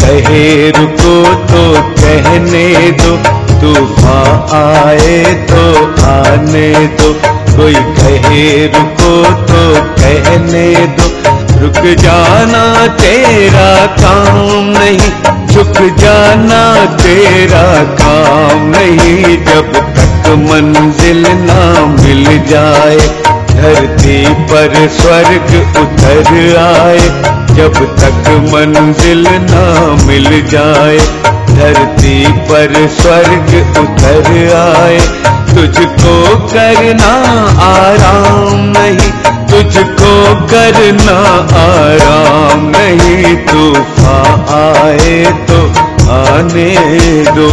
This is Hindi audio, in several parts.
कहे रुको तो कहने दो, तूफान आए तो आने दो। कोई कहे रुको तो कहने दो, रुक जाना तेरा काम नहीं, झुक जाना तेरा काम नहीं। जब तक मंजिल ना मिल जाए, धरती पर स्वर्ग उतर आए। जब तक मंजिल ना मिल जाए, धरती पर स्वर्ग उतर आए। तुझको करना आराम नहीं, तुझको करना आराम नहीं। तूफान आए तो आने दो।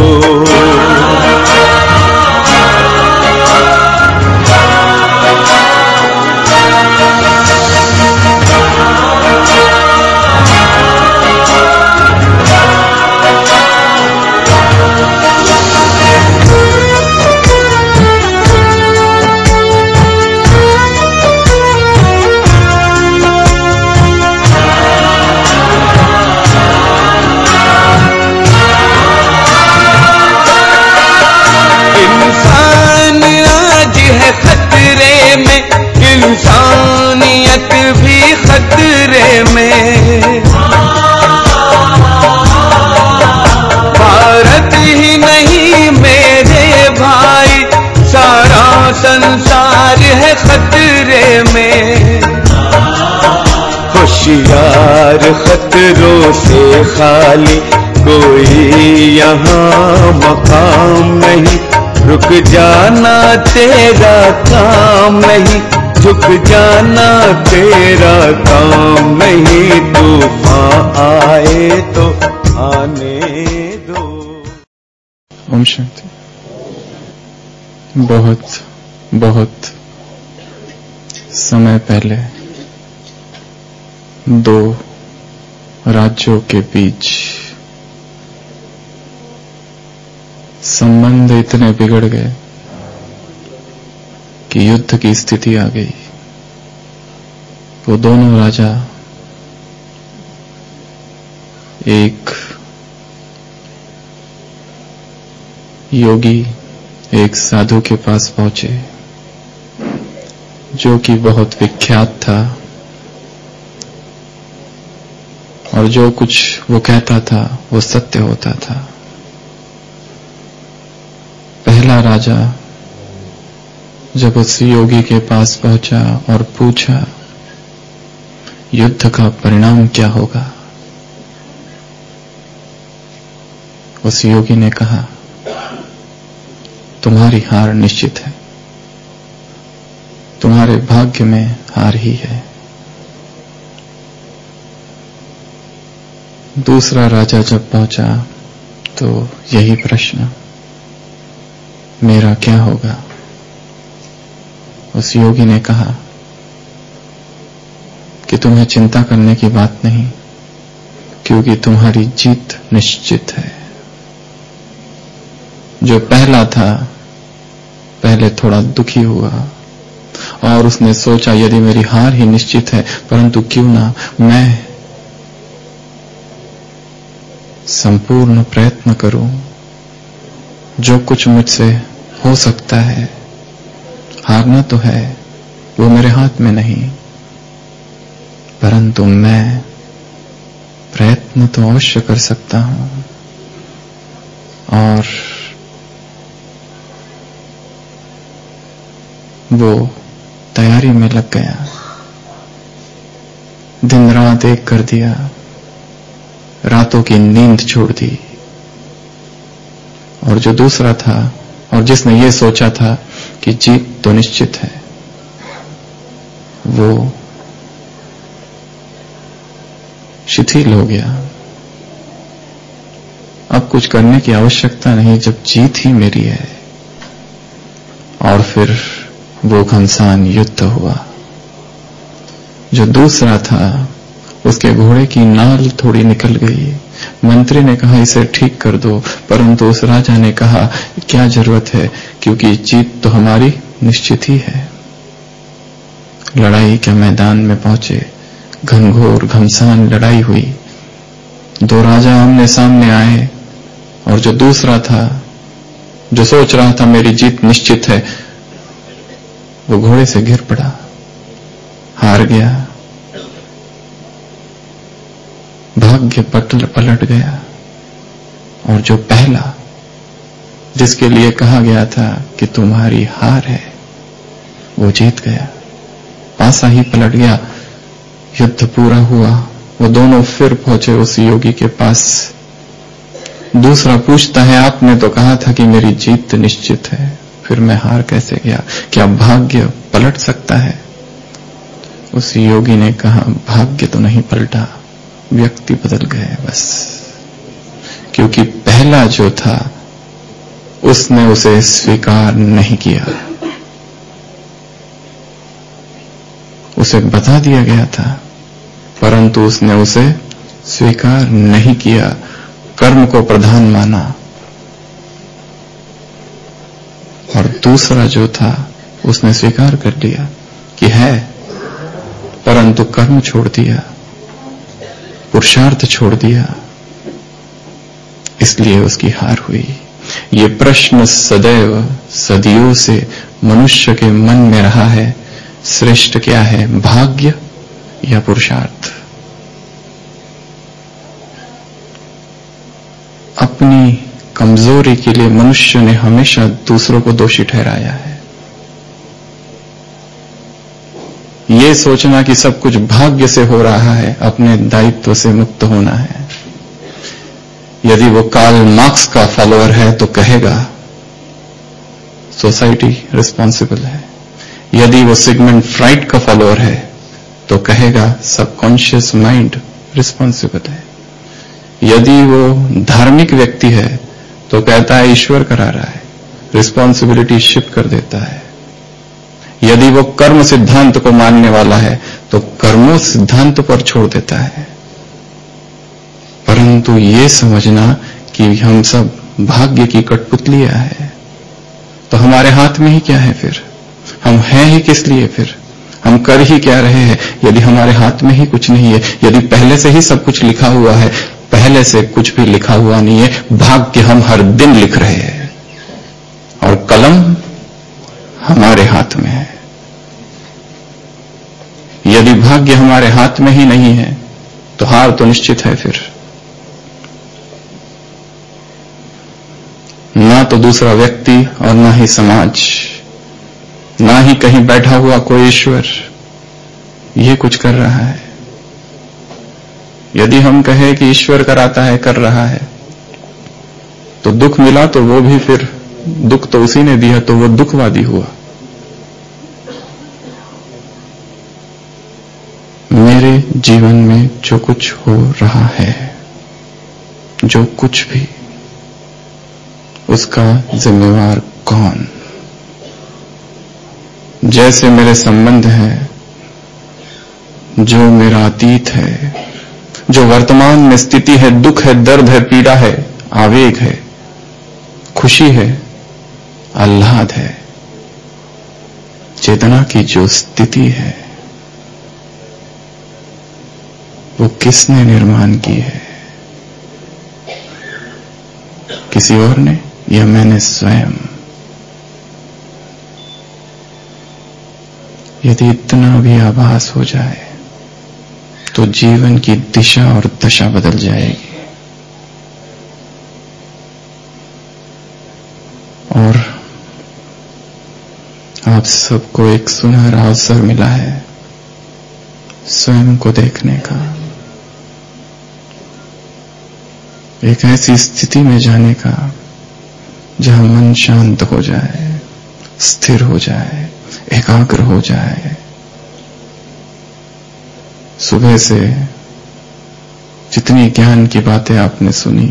इंसानियत भी खतरे में, भारत ही नहीं मेरे भाई, सारा संसार है खतरे में। होशियार खतरों से खाली, कोई यहाँ मकाम नहीं। रुक जाना तेरा काम नहीं, झुक जाना तेरा काम नहीं। तूफान आए तो आने दो। ओम शांति। बहुत बहुत समय पहले दो राज्यों के बीच संबंध इतने बिगड़ गए कि युद्ध की स्थिति आ गई। वो दोनों राजा एक योगी, एक साधु के पास पहुंचे जो कि बहुत विख्यात था, और जो कुछ वो कहता था वो सत्य होता था। पहला राजा जब उस योगी के पास पहुंचा और पूछा युद्ध का परिणाम क्या होगा, उस योगी ने कहा तुम्हारी हार निश्चित है, तुम्हारे भाग्य में हार ही है। दूसरा राजा जब पहुंचा तो यही प्रश्न, मेरा क्या होगा। उस योगी ने कहा कि तुम्हें चिंता करने की बात नहीं, क्योंकि तुम्हारी जीत निश्चित है। जो पहला था पहले थोड़ा दुखी हुआ और उसने सोचा यदि मेरी हार ही निश्चित है, परंतु क्यों ना मैं संपूर्ण प्रयत्न करूं, जो कुछ मुझसे हो सकता है। हारना तो है, वो मेरे हाथ में नहीं, परंतु मैं प्रयत्न तो अवश्य कर सकता हूं। और वो तैयारी में लग गया, दिन रात एक कर दिया, रातों की नींद छोड़ दी। और जो दूसरा था और जिसने ये सोचा था कि जीत तो निश्चित है, वो शिथिल हो गया। अब कुछ करने की आवश्यकता नहीं जब जीत ही मेरी है। और फिर वो घमसान युद्ध हुआ। जो दूसरा था उसके घोड़े की नाल थोड़ी निकल गई। मंत्री ने कहा इसे ठीक कर दो, परंतु उस राजा ने कहा क्या जरूरत है, क्योंकि जीत तो हमारी निश्चित ही है। लड़ाई के मैदान में पहुंचे, घनघोर घमसान लड़ाई हुई। दो राजा आमने सामने आए और जो दूसरा था, जो सोच रहा था मेरी जीत निश्चित है, वो घोड़े से गिर पड़ा, हार गया, भाग्य पलट गया। और जो पहला, जिसके लिए कहा गया था कि तुम्हारी हार है, वो जीत गया, पासा ही पलट गया। युद्ध पूरा हुआ, वो दोनों फिर पहुंचे उस योगी के पास। दूसरा पूछता है, आपने तो कहा था कि मेरी जीत निश्चित है, फिर मैं हार कैसे गया? क्या भाग्य पलट सकता है? उस योगी ने कहा, भाग्य तो नहीं पलटा, व्यक्ति बदल गए बस। क्योंकि पहला जो था उसने उसे स्वीकार नहीं किया, उसे बता दिया गया था, परंतु उसने उसे स्वीकार नहीं किया, कर्म को प्रधान माना। और दूसरा जो था उसने स्वीकार कर लिया कि है, परंतु कर्म छोड़ दिया, पुरुषार्थ छोड़ दिया, इसलिए उसकी हार हुई। ये प्रश्न सदैव सदियों से मनुष्य के मन में रहा है, श्रेष्ठ क्या है, भाग्य या पुरुषार्थ? अपनी कमजोरी के लिए मनुष्य ने हमेशा दूसरों को दोषी ठहराया है। ये सोचना कि सब कुछ भाग्य से हो रहा है, अपने दायित्व से मुक्त होना है। यदि वो कार्ल मार्क्स का फॉलोअर है तो कहेगा सोसाइटी रिस्पॉन्सिबल है, यदि वो सिगमंड फ्राइड का फॉलोअर है तो कहेगा सबकॉन्शियस माइंड रिस्पॉन्सिबल है, यदि वो धार्मिक व्यक्ति है तो कहता है ईश्वर करा रहा है, रिस्पॉन्सिबिलिटी शिफ्ट कर देता है, यदि वो कर्म सिद्धांत को मानने वाला है तो कर्मों सिद्धांत पर छोड़ देता है। परंतु ये समझना कि हम सब भाग्य की कठपुतलियां हैं, तो हमारे हाथ में ही क्या है फिर? हम हैं ही किस लिए फिर? हम कर ही क्या रहे हैं यदि हमारे हाथ में ही कुछ नहीं है? यदि पहले से ही सब कुछ लिखा हुआ है, पहले से कुछ भी लिखा हुआ नहीं है, भाग्य हम हर दिन लिख रहे हैं और कलम हमारे हाथ में है। यदि भाग्य हमारे हाथ में ही नहीं है तो हार तो निश्चित है फिर। ना तो दूसरा व्यक्ति और ना ही समाज, ना ही कहीं बैठा हुआ कोई ईश्वर ये कुछ कर रहा है। यदि हम कहें कि ईश्वर कराता है, कर रहा है, तो दुख मिला तो वो भी फिर दुख तो उसी ने दिया, तो वो दुखवादी हुआ। मेरे जीवन में जो कुछ हो रहा है, जो कुछ भी, उसका जिम्मेवार कौन? जैसे मेरे संबंध है, जो मेरा अतीत है, जो वर्तमान में स्थिति है, दुख है, दर्द है, पीड़ा है, आवेग है, खुशी है, आह्लाद है, चेतना की जो स्थिति है, वो किसने निर्माण की है? किसी और ने या मैंने स्वयं? यदि इतना भी आभास हो जाए तो जीवन की दिशा और दशा बदल जाएगी। और आप सबको एक सुनहरा अवसर मिला है स्वयं को देखने का, एक ऐसी स्थिति में जाने का जहां मन शांत हो जाए, स्थिर हो जाए, एकाग्र हो जाए। सुबह से जितनी ज्ञान की बातें आपने सुनी,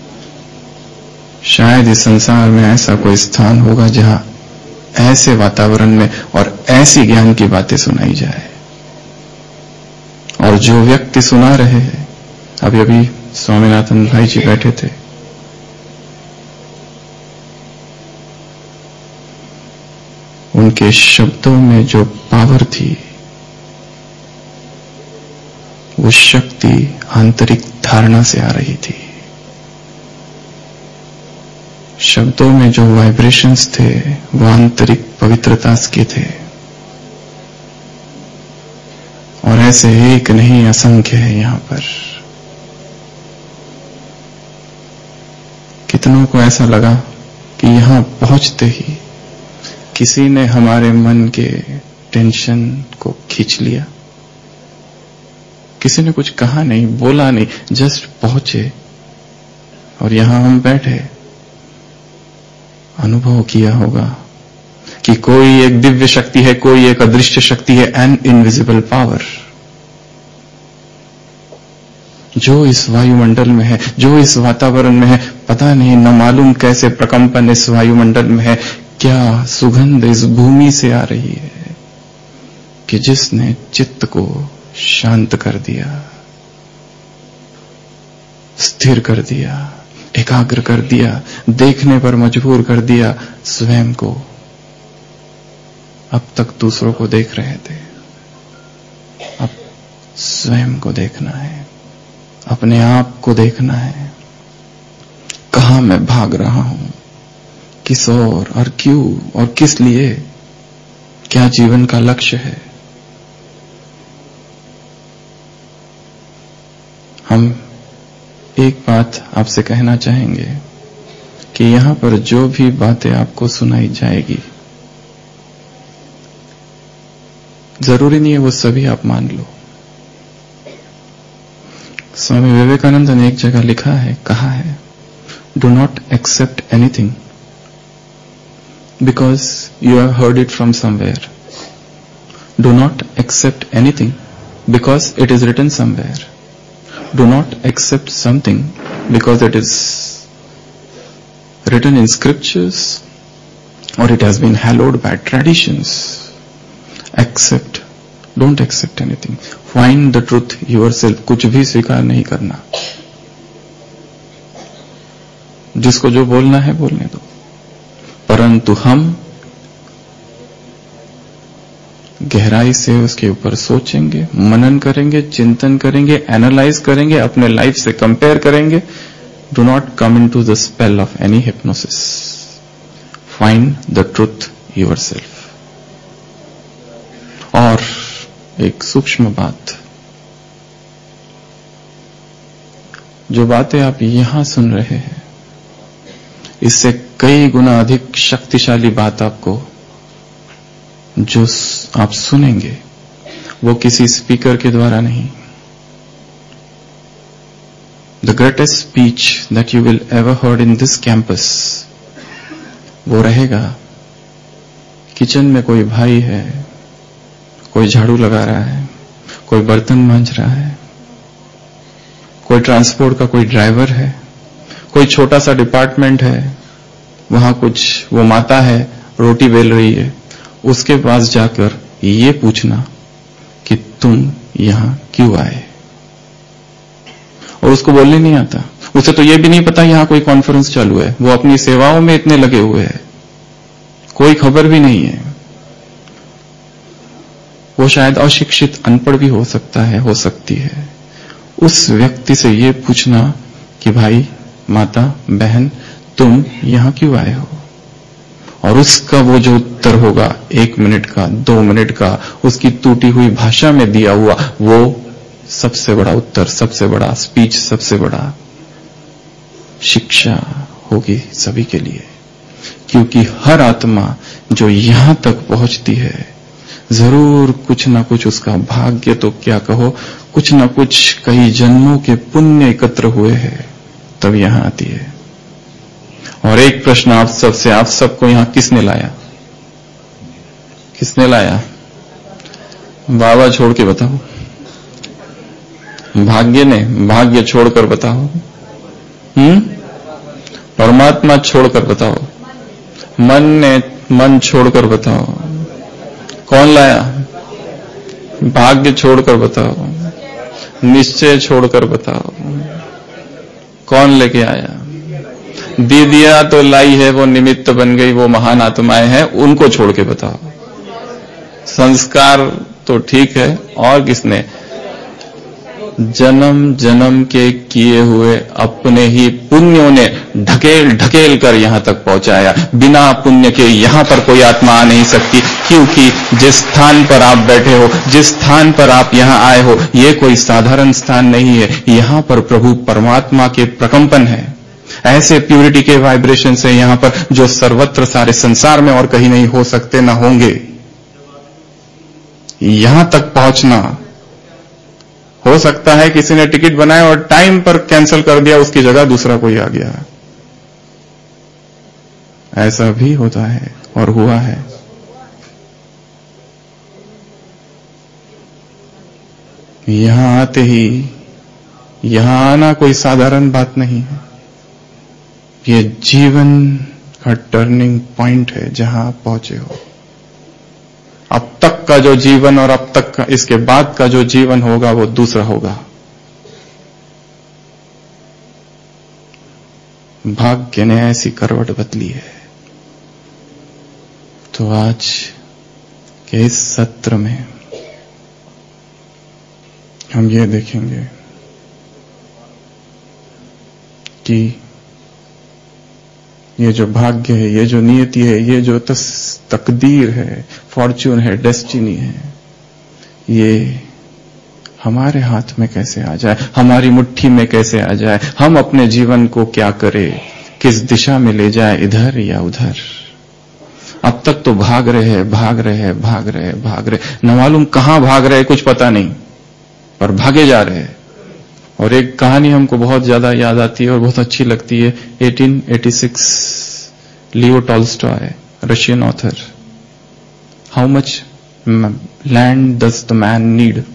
शायद इस संसार में ऐसा कोई स्थान होगा जहां ऐसे वातावरण में और ऐसी ज्ञान की बातें सुनाई जाए। और जो व्यक्ति सुना रहे हैं, अभी स्वामीनाथन भाई जी बैठे थे, उनके शब्दों में जो पावर थी, वो शक्ति, आंतरिक धारणा से आ रही थी। शब्दों में जो वाइब्रेशंस थे वो आंतरिक पवित्रता के थे, और ऐसे एक नहीं असंख्य है यहां पर। कितनों को ऐसा लगा कि यहां पहुंचते ही किसी ने हमारे मन के टेंशन को खींच लिया। किसी ने कुछ कहा नहीं, बोला नहीं, जस्ट पहुंचे और यहां हम बैठे। अनुभव किया होगा कि कोई एक दिव्य शक्ति है, कोई एक अदृश्य शक्ति है, एन इनविजिबल पावर, जो इस वायुमंडल में है, जो इस वातावरण में है। पता नहीं, न मालूम कैसे प्रकंपन इस वायुमंडल में है, क्या सुगंध इस भूमि से आ रही है कि जिसने चित्त को शांत कर दिया, स्थिर कर दिया, एकाग्र कर दिया, देखने पर मजबूर कर दिया स्वयं को। अब तक दूसरों को देख रहे थे, अब स्वयं को देखना है, अपने आप को देखना है। कहां मैं भाग रहा हूं, किस और क्यों और किस लिए, क्या जीवन का लक्ष्य है। हम एक बात आपसे कहना चाहेंगे कि यहां पर जो भी बातें आपको सुनाई जाएगी, जरूरी नहीं है वो सभी आप मान लो। स्वामी विवेकानंद ने एक जगह लिखा है, कहा है, do not accept anything because you have heard it from somewhere. Do not accept anything because it is written somewhere. Do not accept something because it is written in scriptures or it has been hallowed by traditions. Accept. Don't accept anything. Find the truth yourself. कुछ भी स्वीकार नहीं करना। जिसको जो बोलना है बोलने दो, परंतु हम गहराई से उसके ऊपर सोचेंगे, मनन करेंगे, चिंतन करेंगे, एनालाइज करेंगे, अपने लाइफ से कंपेयर करेंगे। Do not come into the spell of any hypnosis. Find the truth yourself. और एक सूक्ष्म बात, जो बातें आप यहां सुन रहे हैं, इससे कई गुना अधिक शक्तिशाली बात आपको जो आप सुनेंगे वो किसी स्पीकर के द्वारा नहीं। The greatest speech that you will ever heard in this campus वो रहेगा, किचन में कोई भाई है, कोई झाड़ू लगा रहा है, कोई बर्तन मांज रहा है, कोई ट्रांसपोर्ट का कोई ड्राइवर है, कोई छोटा सा डिपार्टमेंट है, वहां कुछ वो माता है रोटी बेल रही है, उसके पास जाकर ये पूछना कि तुम यहां क्यों आए। और उसको बोलने नहीं आता, उसे तो ये भी नहीं पता यहां कोई कॉन्फ्रेंस चालू है, वो अपनी सेवाओं में इतने लगे हुए हैं, कोई खबर भी नहीं है। वो शायद अशिक्षित, अनपढ़ भी हो सकता है, हो सकती है। उस व्यक्ति से ये पूछना कि भाई, माता, बहन, तुम यहां क्यों आए हो, और उसका वो जो उत्तर होगा 1 मिनट का, 2 मिनट का, उसकी टूटी हुई भाषा में दिया हुआ, वो सबसे बड़ा उत्तर, सबसे बड़ा स्पीच, सबसे बड़ा शिक्षा होगी सभी के लिए। क्योंकि हर आत्मा जो यहां तक पहुंचती है, जरूर कुछ ना कुछ उसका भाग्य तो क्या कहो, कुछ ना कुछ कई जन्मों के पुण्य एकत्र हुए हैं, तब यहां आती है। और एक प्रश्न आप सबसे, आप सबको यहां किसने लाया? किसने लाया? बाबा छोड़ के बताओ, भाग्य ने? भाग्य छोड़कर बताओ, परमात्मा छोड़कर बताओ, मन ने? मन छोड़कर बताओ, कौन लाया? भाग्य छोड़कर बताओ, निश्चय छोड़कर बताओ, कौन लेके आया? दे दिया तो लाई है, वो निमित्त बन गई, वो महान आत्माएं हैं, उनको छोड़ के बताओ। संस्कार तो ठीक है, और किसने? जन्म जन्म के किए हुए अपने ही पुण्यों ने ढकेल ढकेल कर यहां तक पहुंचाया। बिना पुण्य के यहां पर कोई आत्मा आ नहीं सकती, क्योंकि जिस स्थान पर आप बैठे हो, जिस स्थान पर आप यहां आए हो, ये कोई साधारण स्थान नहीं है। यहां पर प्रभु परमात्मा के प्रकंपन है, ऐसे प्यूरिटी के वाइब्रेशन है यहां पर, जो सर्वत्र सारे संसार में और कहीं नहीं हो सकते, ना होंगे। यहां तक पहुंचना, हो सकता है किसी ने टिकट बनाया और टाइम पर कैंसिल कर दिया, उसकी जगह दूसरा कोई आ गया, ऐसा भी होता है और हुआ है। यहां आते ही, यहां आना कोई साधारण बात नहीं है। ये जीवन का टर्निंग पॉइंट है जहां आप पहुंचे हो। अब तक का जो जीवन और अब तक का, इसके बाद का जो जीवन होगा वो दूसरा होगा। भाग्य ने ऐसी करवट बदली है। तो आज के इस सत्र में हम ये देखेंगे कि ये जो भाग्य है, ये जो नियति है, ये जो तकदीर है, फॉर्च्यून है, डेस्टिनी है, ये हमारे हाथ में कैसे आ जाए, हमारी मुट्ठी में कैसे आ जाए, हम अपने जीवन को क्या करें, किस दिशा में ले जाए, इधर या उधर। अब तक तो भाग रहे, न मालूम कहां भाग रहे, कुछ पता नहीं, पर भागे जा रहे। और एक कहानी हमको बहुत ज्यादा याद आती है और बहुत अच्छी लगती है। 1886, Leo Tolstoy, Russian author, how much land does the man need.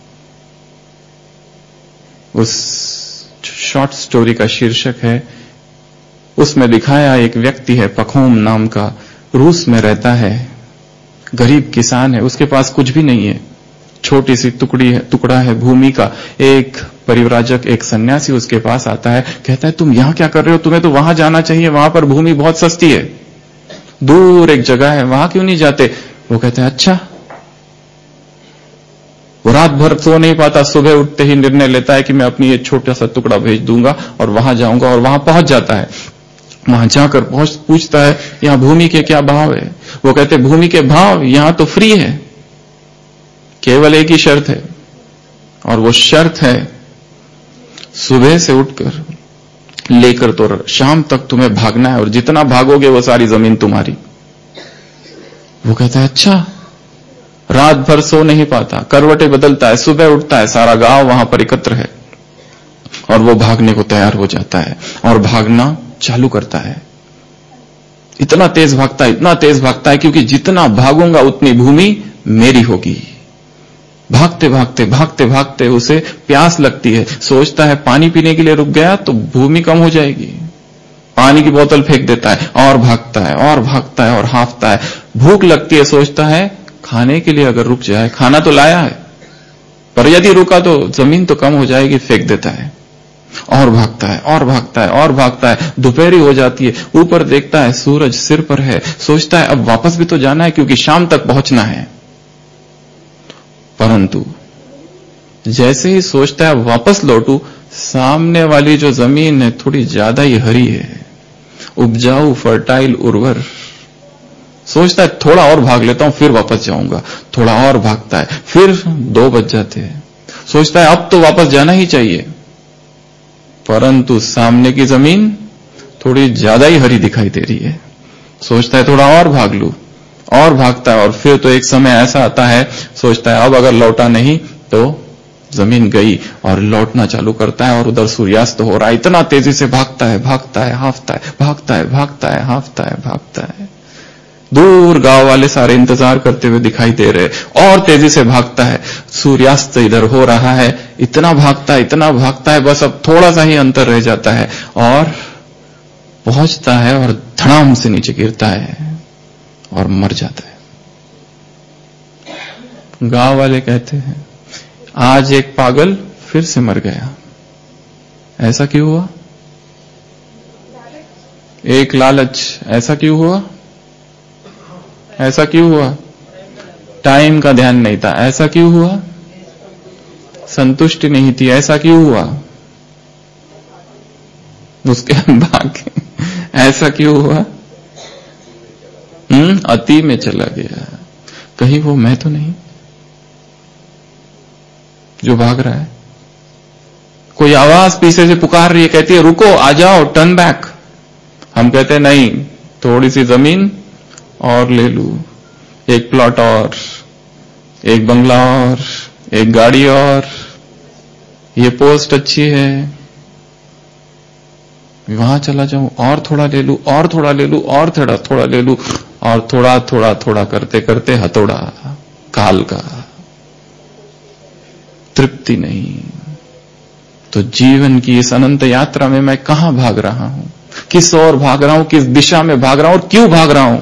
उस शॉर्ट स्टोरी का शीर्षक है, उसमें दिखाया एक व्यक्ति है, पखोम नाम का, रूस में रहता है, गरीब किसान है, उसके पास कुछ भी नहीं है, छोटी सी टुकड़ा है भूमि का। एक परिव्राजक, एक सन्यासी उसके पास आता है, कहता है तुम यहां क्या कर रहे हो, तुम्हें तो वहां जाना चाहिए, वहां पर भूमि बहुत सस्ती है, दूर एक जगह है, वहां क्यों नहीं जाते। वो कहता है अच्छा। वो रात भर सो नहीं पाता, सुबह उठते ही निर्णय लेता है कि मैं अपनी ये छोटा सा टुकड़ा भेज दूंगा और वहां जाऊंगा, और वहां पहुंच जाता है। वहां जाकर पूछता है यहां भूमि के क्या भाव है। वो कहते भूमि के भाव यहां तो फ्री है, केवल एक ही शर्त है, और वो शर्त है सुबह से उठकर लेकर तो शाम तक तुम्हें भागना है, और जितना भागोगे वो सारी जमीन तुम्हारी। वो कहता है अच्छा। रात भर सो नहीं पाता, करवटें बदलता है, सुबह उठता है, सारा गांव वहां पर एकत्र है, और वो भागने को तैयार हो जाता है और भागना चालू करता है। इतना तेज भागता है, क्योंकि जितना भागूंगा उतनी भूमि मेरी होगी। भागते भागते उसे प्यास लगती है, सोचता है पानी पीने के लिए रुक गया तो भूमि कम हो जाएगी, पानी की बोतल फेंक देता है, और भागता है और हांफता है। भूख लगती है, सोचता है खाने के लिए अगर रुक जाए, खाना तो लाया है, पर यदि रुका तो जमीन तो कम हो जाएगी, फेंक देता है, और भागता है। दोपहरी हो जाती है, ऊपर देखता है सूरज सिर पर है, सोचता है अब वापस भी तो जाना है, क्योंकि शाम तक पहुंचना है। परंतु जैसे ही सोचता है वापस लौटू, सामने वाली जो जमीन है थोड़ी ज्यादा ही हरी है, उपजाऊ, फर्टाइल, उर्वर। सोचता है थोड़ा और भाग लेता हूं, फिर वापस जाऊंगा। थोड़ा और भागता है, फिर 2 बज जाते हैं। सोचता है अब तो वापस जाना ही चाहिए, परंतु सामने की जमीन थोड़ी ज्यादा ही हरी दिखाई दे रही है। सोचता है थोड़ा और भाग लूं, और भागता है, और फिर तो एक समय ऐसा आता है, सोचता है अब अगर लौटा नहीं तो जमीन गई, और लौटना चालू करता है, और उधर सूर्यास्त हो रहा है। इतना तेजी से भागता है, हांफता है। दूर गांव वाले सारे इंतजार करते हुए दिखाई दे रहे, और तेजी से भागता है, सूर्यास्त इधर हो रहा है। इतना भागता है, बस अब थोड़ा सा ही अंतर रह जाता है, और पहुंचता है और धड़ाम से नीचे गिरता है और मर जाता है। गांव वाले कहते हैं आज एक पागल फिर से मर गया। ऐसा क्यों हुआ? एक लालच। ऐसा क्यों हुआ? टाइम का ध्यान नहीं था। ऐसा क्यों हुआ? संतुष्टि नहीं थी, ऐसा क्यों हुआ? उसके भाग्य ऐसा क्यों हुआ? अति में चला गया। कहीं वो मैं तो नहीं जो भाग रहा है? कोई आवाज पीछे से पुकार रही है, कहती है रुको, आ जाओ, टर्न बैक। हम कहते हैं नहीं, थोड़ी सी जमीन और ले लूं, एक प्लॉट और, एक बंगला और, एक गाड़ी और, ये पोस्ट अच्छी है, वहां चला जाऊं, और थोड़ा ले लूं, और थोड़ा ले लूं, और थोड़ा ले लूं, और थोड़ा थोड़ा थोड़ा करते करते हथौड़ा काल का, तृप्ति नहीं। तो जीवन की इस अनंत यात्रा में मैं कहां भाग रहा हूं, किस ओर भाग रहा हूं, किस दिशा में भाग रहा हूं और क्यों भाग रहा हूं?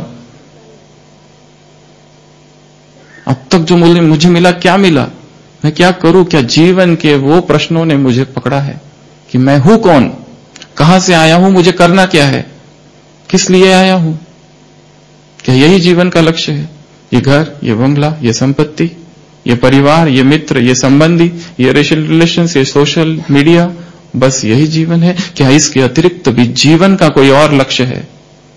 अब तक जो मुझे मिला, क्या मिला? मैं क्या करूं? क्या जीवन के वो प्रश्नों ने मुझे पकड़ा है कि मैं हूं कौन, कहां से आया हूं, मुझे करना क्या है, किस लिए आया हूं? क्या यही जीवन का लक्ष्य है? ये घर, ये बंगला, ये संपत्ति, ये परिवार, ये मित्र, ये संबंधी, ये रेशियल रिलेशंस, ये सोशल मीडिया, बस यही जीवन है? क्या इसके अतिरिक्त भी जीवन का कोई और लक्ष्य है?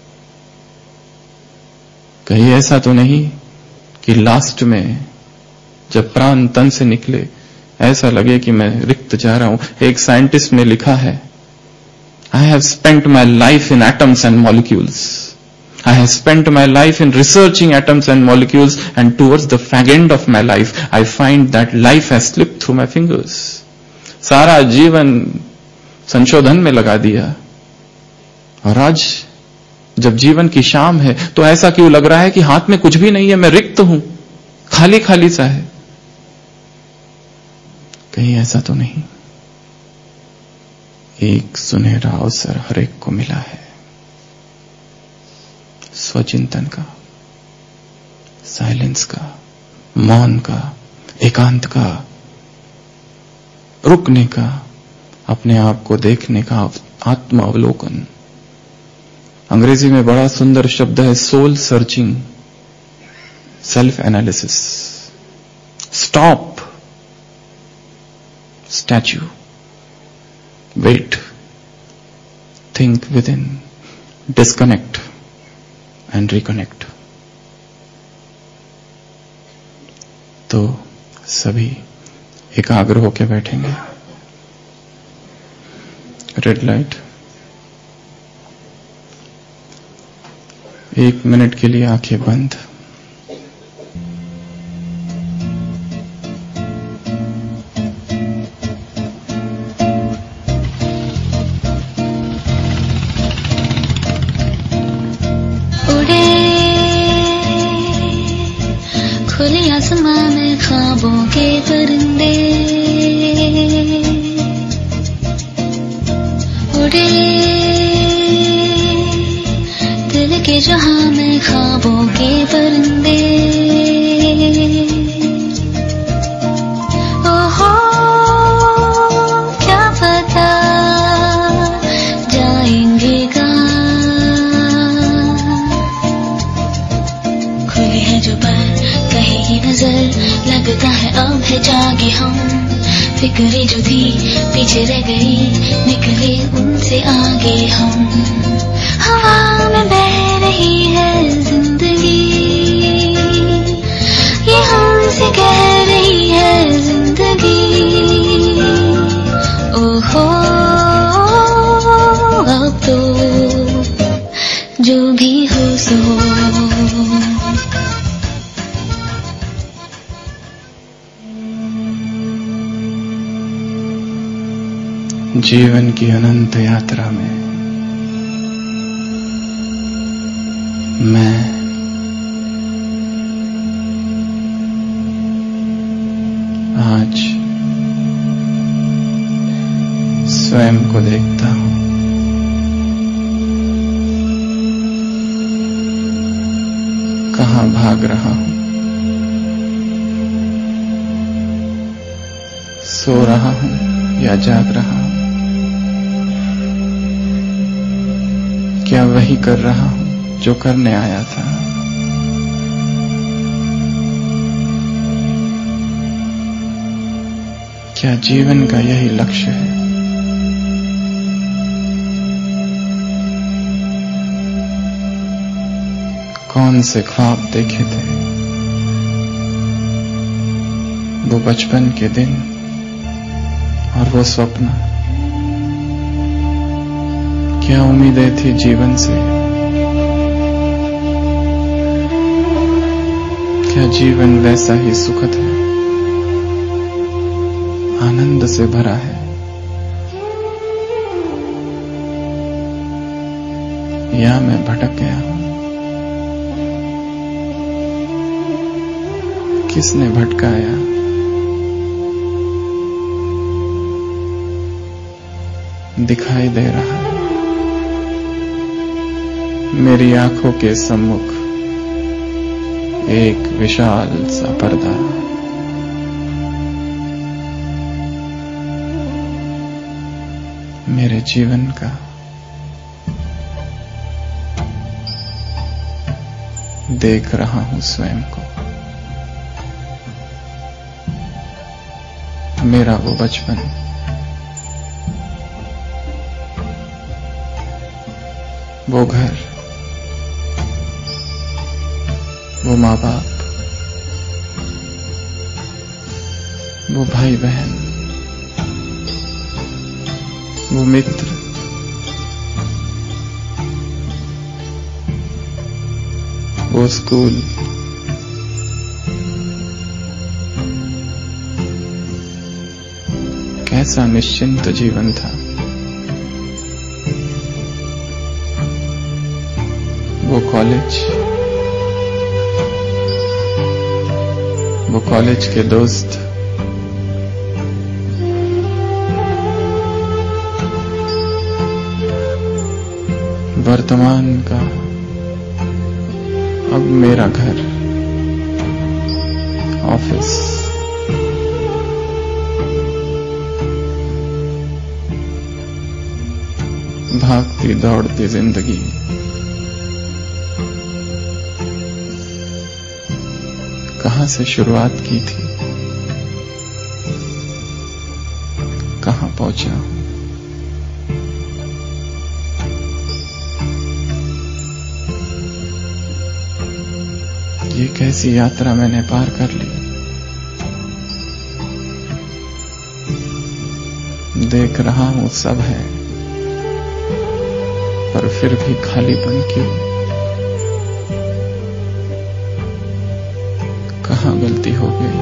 कहीं ऐसा तो नहीं कि लास्ट में जब प्राण तन से निकले ऐसा लगे कि मैं रिक्त जा रहा हूं। एक साइंटिस्ट ने लिखा है, I have spent my life in atoms and molecules. I have spent my life in researching atoms and molecules, and towards the fag end of my life, I find that life has slipped through my fingers. सारा जीवन संशोधन में लगा दिया, और आज जब जीवन की शाम है तो ऐसा क्यों लग रहा है कि हाथ में कुछ भी नहीं है, मैं रिक्त हूं, खाली खाली सा है? कहीं ऐसा तो नहीं? एक सुनहरा अवसर हर एक को मिला है, स्वचिंतन का, साइलेंस का, मौन का, एकांत का, रुकने का, अपने आप को देखने का, आत्म अवलोकन। अंग्रेजी में बड़ा सुंदर शब्द है soul searching, self analysis. Stop, statue, wait, think within, disconnect and reconnect। तो सभी एकाग्र होकर बैठेंगे। रेड लाइट, 1 मिनट के लिए आंखें बंद। खुले आसमां में ख्वाबों के परिंदे उड़े, दिल के जहां में ख्वाबों के परिंदे। ओहो क्या पता जाएंगे कहां, खुले हैं जो पर कहीं ये नजर, लगता है अब है जागे हम। फिक्रें जो थी पीछे रह गई, निकले उनसे आगे हम। हवा में बह रही है जिंदगी, ये हमसे कह रही है जिंदगी। ओहो अब तो जो भी हो सो। जीवन की अनंत यात्रा में मैं आज स्वयं को देखता हूं। कहां भाग रहा हूं, सो रहा हूं या जाग रहा हूं, क्या वही कर रहा हूं जो करने आया था। क्या जीवन का यही लक्ष्य है? कौन से ख्वाब देखे थे वो बचपन के दिन और वो स्वप्न? क्या उम्मीदें थी जीवन से? क्या जीवन वैसा ही सुखद है, आनंद से भरा है, या मैं भटक गया हूं? किसने भटकाया? दिखाई दे रहा है मेरी आंखों के सम्मुख एक विशाल सा पर्दा। मेरे जीवन का देख रहा हूं स्वयं को, मेरा वो बचपन, वो घर, वो माँ बाप, वो भाई बहन, वो मित्र, वो स्कूल, कैसा निश्चिंत जीवन था। वो कॉलेज के दोस्त, वर्तमान का अब मेरा घर, ऑफिस, भागती दौड़ती जिंदगी, कहां से शुरुआत की थी, कहां पहुंचा हूं? ये कैसी यात्रा मैंने पार कर ली। देख रहा हूं सब है, पर फिर भी खालीपन क्यों? कहां गलती हो गई?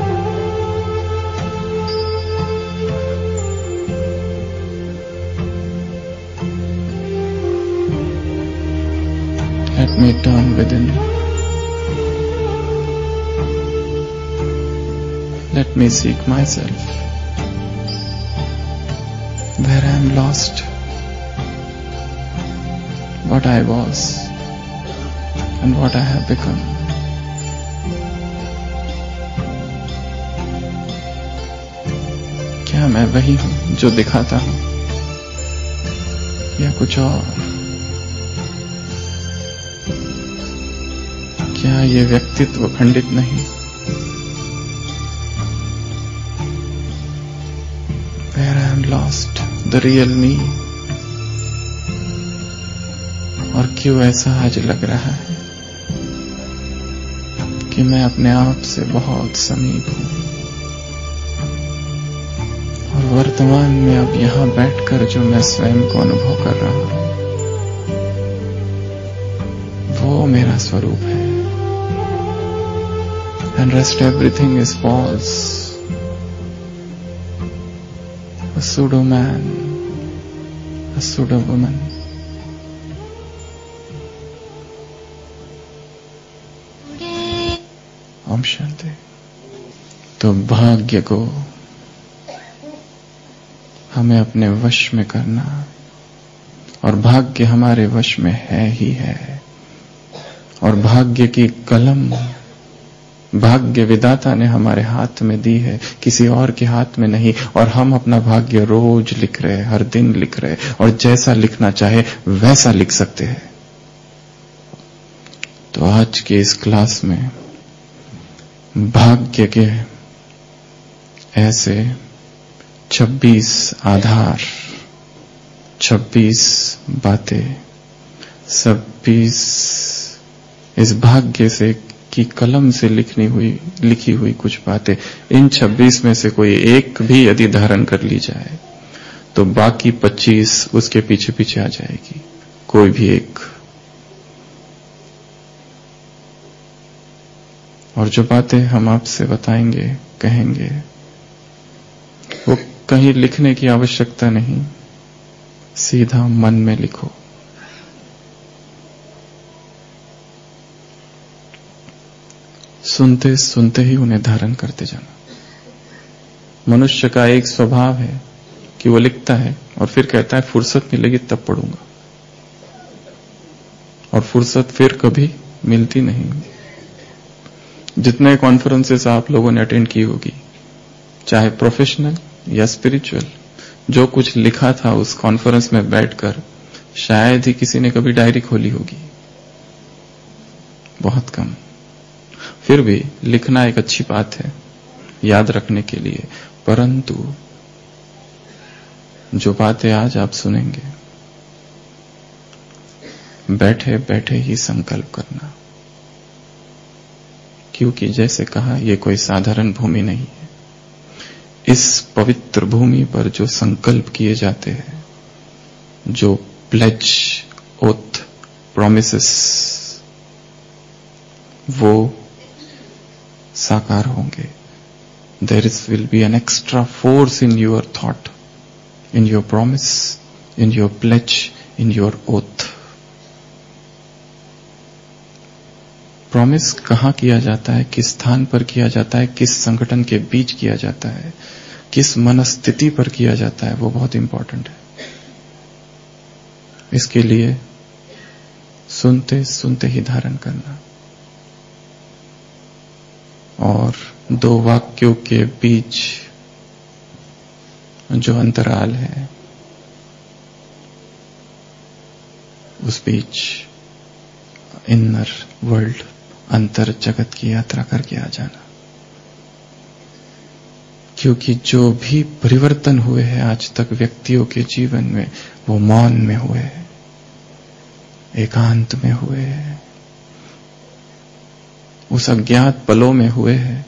Let me turn within. Let me seek myself, where I am lost, what I was and what I have become. क्या मैं वही हूं जो दिखाता हूं, या कुछ और? क्या ये व्यक्तित्व खंडित नहीं? Where I am lost, the real me. और क्यों ऐसा आज लग रहा है कि मैं अपने आप से बहुत समीप हूं, और वर्तमान में अब यहां बैठकर जो मैं स्वयं को अनुभव कर रहा हूं, वो मेरा स्वरूप है। And rest everything is false. A pseudo man, a pseudo woman. Om Shanti. तो भाग्य को हमें अपने वश में करना, और भाग्य हमारे वश में है ही है, और भाग्य की कलम भाग्य विधाता ने हमारे हाथ में दी है, किसी और के हाथ में नहीं। और हम अपना भाग्य रोज लिख रहे, हर दिन लिख रहे, और जैसा लिखना चाहे वैसा लिख सकते हैं। तो आज के इस क्लास में भाग्य के ऐसे 26 आधार, 26 बातें, 26 इस भाग्य से कि कलम से लिखी हुई कुछ बातें। इन 26 में से कोई एक भी यदि धारण कर ली जाए तो बाकी 25 उसके पीछे पीछे आ जाएगी, कोई भी एक। और जो बातें हम आपसे बताएंगे, कहेंगे, वो कहीं लिखने की आवश्यकता नहीं, सीधा मन में लिखो। सुनते सुनते ही उन्हें धारण करते जाना। मनुष्य का एक स्वभाव है कि वो लिखता है और फिर कहता है फुर्सत मिलेगी तब पढ़ूंगा, और फुर्सत फिर कभी मिलती नहीं। जितने कॉन्फ्रेंसेस आप लोगों ने अटेंड की होगी, चाहे प्रोफेशनल या स्पिरिचुअल, जो कुछ लिखा था उस कॉन्फ्रेंस में बैठकर शायद ही किसी ने कभी डायरी खोली होगी, बहुत कम। फिर भी लिखना एक अच्छी बात है याद रखने के लिए, परंतु जो बातें आज आप सुनेंगे, बैठे बैठे ही संकल्प करना, क्योंकि जैसे कहा ये कोई साधारण भूमि नहीं है। इस पवित्र भूमि पर जो संकल्प किए जाते हैं, जो प्लेज, ओथ, प्रोमिसेस, वो साकार होंगे। There will be an extra force in your thought, in your promise, in your pledge, in your oath. Promise कहां किया जाता है, किस स्थान पर किया जाता है, किस संगठन के बीच किया जाता है, किस मनस्थिति पर किया जाता है, वो बहुत इंपॉर्टेंट है। इसके लिए सुनते सुनते ही धारण करना, और दो वाक्यों के बीच जो अंतराल है, उस बीच इनर वर्ल्ड, अंतर जगत की यात्रा करके आ जाना। क्योंकि जो भी परिवर्तन हुए हैं आज तक व्यक्तियों के जीवन में, वो मौन में हुए हैं, एकांत में हुए हैं, उस अज्ञात पलों में हुए हैं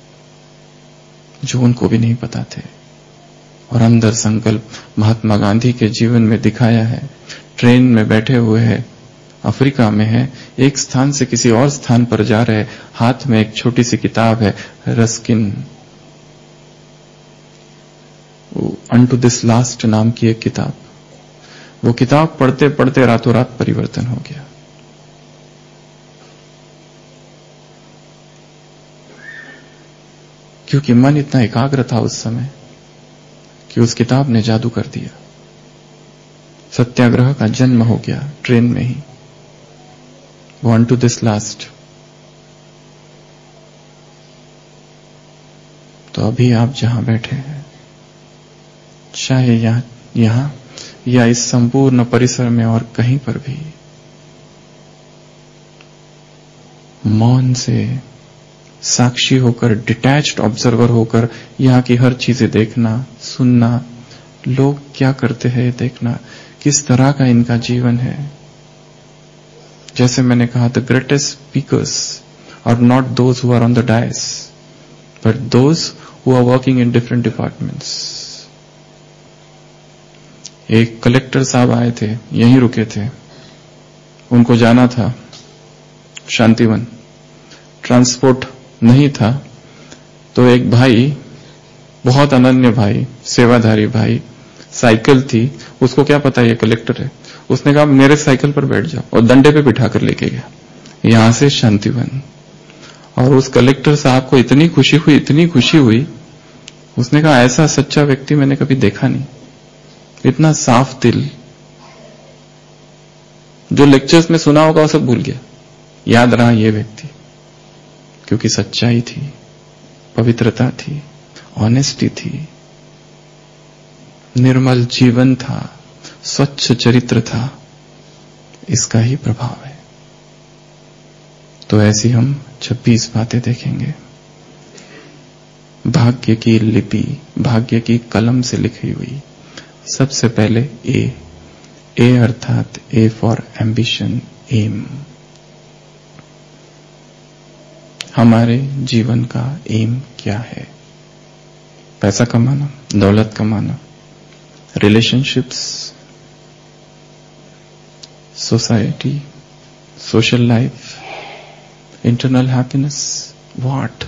जो उनको भी नहीं पता थे। और अंदर संकल्प महात्मा गांधी के जीवन में दिखाया है। ट्रेन में बैठे हुए हैं, अफ्रीका में है, एक स्थान से किसी और स्थान पर जा रहे, हाथ में एक छोटी सी किताब है, रस्किन अनटू दिस लास्ट नाम की एक किताब। वो किताब पढ़ते पढ़ते रातों रात परिवर्तन हो गया। क्योंकि मन इतना एकाग्र था उस समय कि उस किताब ने जादू कर दिया। सत्याग्रह का जन्म हो गया ट्रेन में ही, वो अनटू दिस लास्ट। तो अभी आप जहां बैठे हैं, चाहे यहां या इस संपूर्ण परिसर में और कहीं पर भी, मौन से साक्षी होकर, डिटैच्ड ऑब्जर्वर होकर यहां की हर चीजें देखना, सुनना, लोग क्या करते हैं देखना, किस तरह का इनका जीवन है। जैसे मैंने कहा, the greatest speakers are not those who are on the dais, but those who are working in different departments. एक कलेक्टर साहब आए थे, यहीं रुके थे, उनको जाना था शांतिवन, ट्रांसपोर्ट नहीं था, तो एक भाई, बहुत अनन्य भाई, सेवाधारी भाई, साइकिल थी, उसको क्या पता ये कलेक्टर है, उसने कहा मेरे साइकिल पर बैठ जाओ, और डंडे पे बिठा कर लेके गया यहां से शांतिवन। और उस कलेक्टर साहब को इतनी खुशी हुई, इतनी खुशी हुई, उसने कहा ऐसा सच्चा व्यक्ति मैंने कभी देखा नहीं, इतना साफ दिल। जो लेक्चर्स में सुना होगा वो सब भूल गया, याद रहा ये व्यक्ति, क्योंकि सच्चाई थी, पवित्रता थी, ऑनेस्टी थी, निर्मल जीवन था, स्वच्छ चरित्र था। इसका ही प्रभाव है। तो ऐसी हम 26 बातें देखेंगे। भाग्य की लिपि, भाग्य की कलम से लिखी हुई। सबसे पहले ए अर्थात ए फॉर एम्बिशन, एम। हमारे जीवन का एम क्या है? पैसा कमाना, दौलत कमाना, relationships, society, social life, internal happiness, what?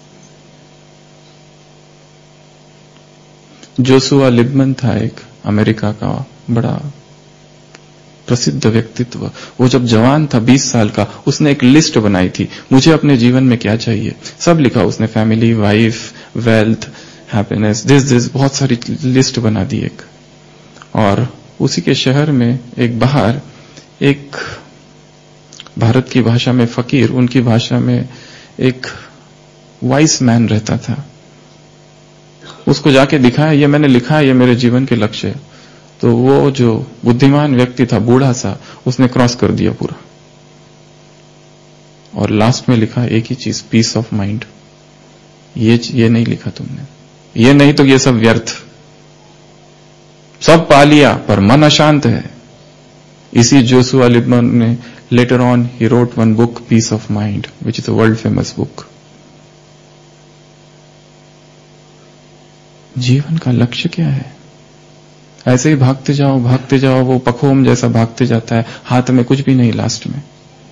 Joshua Liebman था एक अमेरिका का बड़ा प्रसिद्ध व्यक्तित्व। वो जब जवान था 20 साल का, उसने एक लिस्ट बनाई थी, मुझे अपने जीवन में क्या चाहिए। सब लिखा उसने, family, wife, wealth, happiness, this बहुत सारी लिस्ट बना दी एक। और उसी के शहर में एक बाहर एक भारत की भाषा में फकीर, उनकी भाषा में एक वाइस मैन रहता था। उसको जाके दिखाया, ये मैंने लिखा है, ये मेरे जीवन के लक्ष्य है। तो वो जो बुद्धिमान व्यक्ति था, बूढ़ा सा, उसने क्रॉस कर दिया पूरा और लास्ट में लिखा एक ही चीज, पीस ऑफ माइंड। ये नहीं लिखा तुमने, ये नहीं तो ये सब व्यर्थ, सब पा लिया पर मन अशांत है। इसी जोशुआ लिबमन ने later on he wrote one book, peace of mind, which is a world famous book. जीवन का लक्ष्य क्या है? ऐसे ही भागते जाओ, वो पखोम जैसा भागते जाता है, हाथ में कुछ भी नहीं लास्ट में।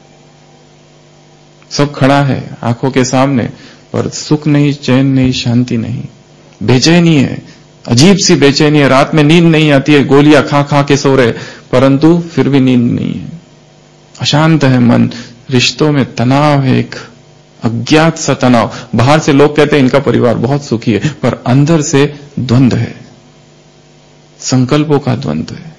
सब खड़ा है आंखों के सामने, पर सुख नहीं, चैन नहीं, शांति नहीं, बेचैनी है, अजीब सी बेचैनी है। रात में नींद नहीं आती है, गोलियां खा खा के सो रहे, परंतु फिर भी नींद नहीं है। अशांत है मन, रिश्तों में तनाव है, एक अज्ञात सा तनाव। बाहर से लोग कहते हैं इनका परिवार बहुत सुखी है, पर अंदर से द्वंद्व है, संकल्पों का द्वंद्व है।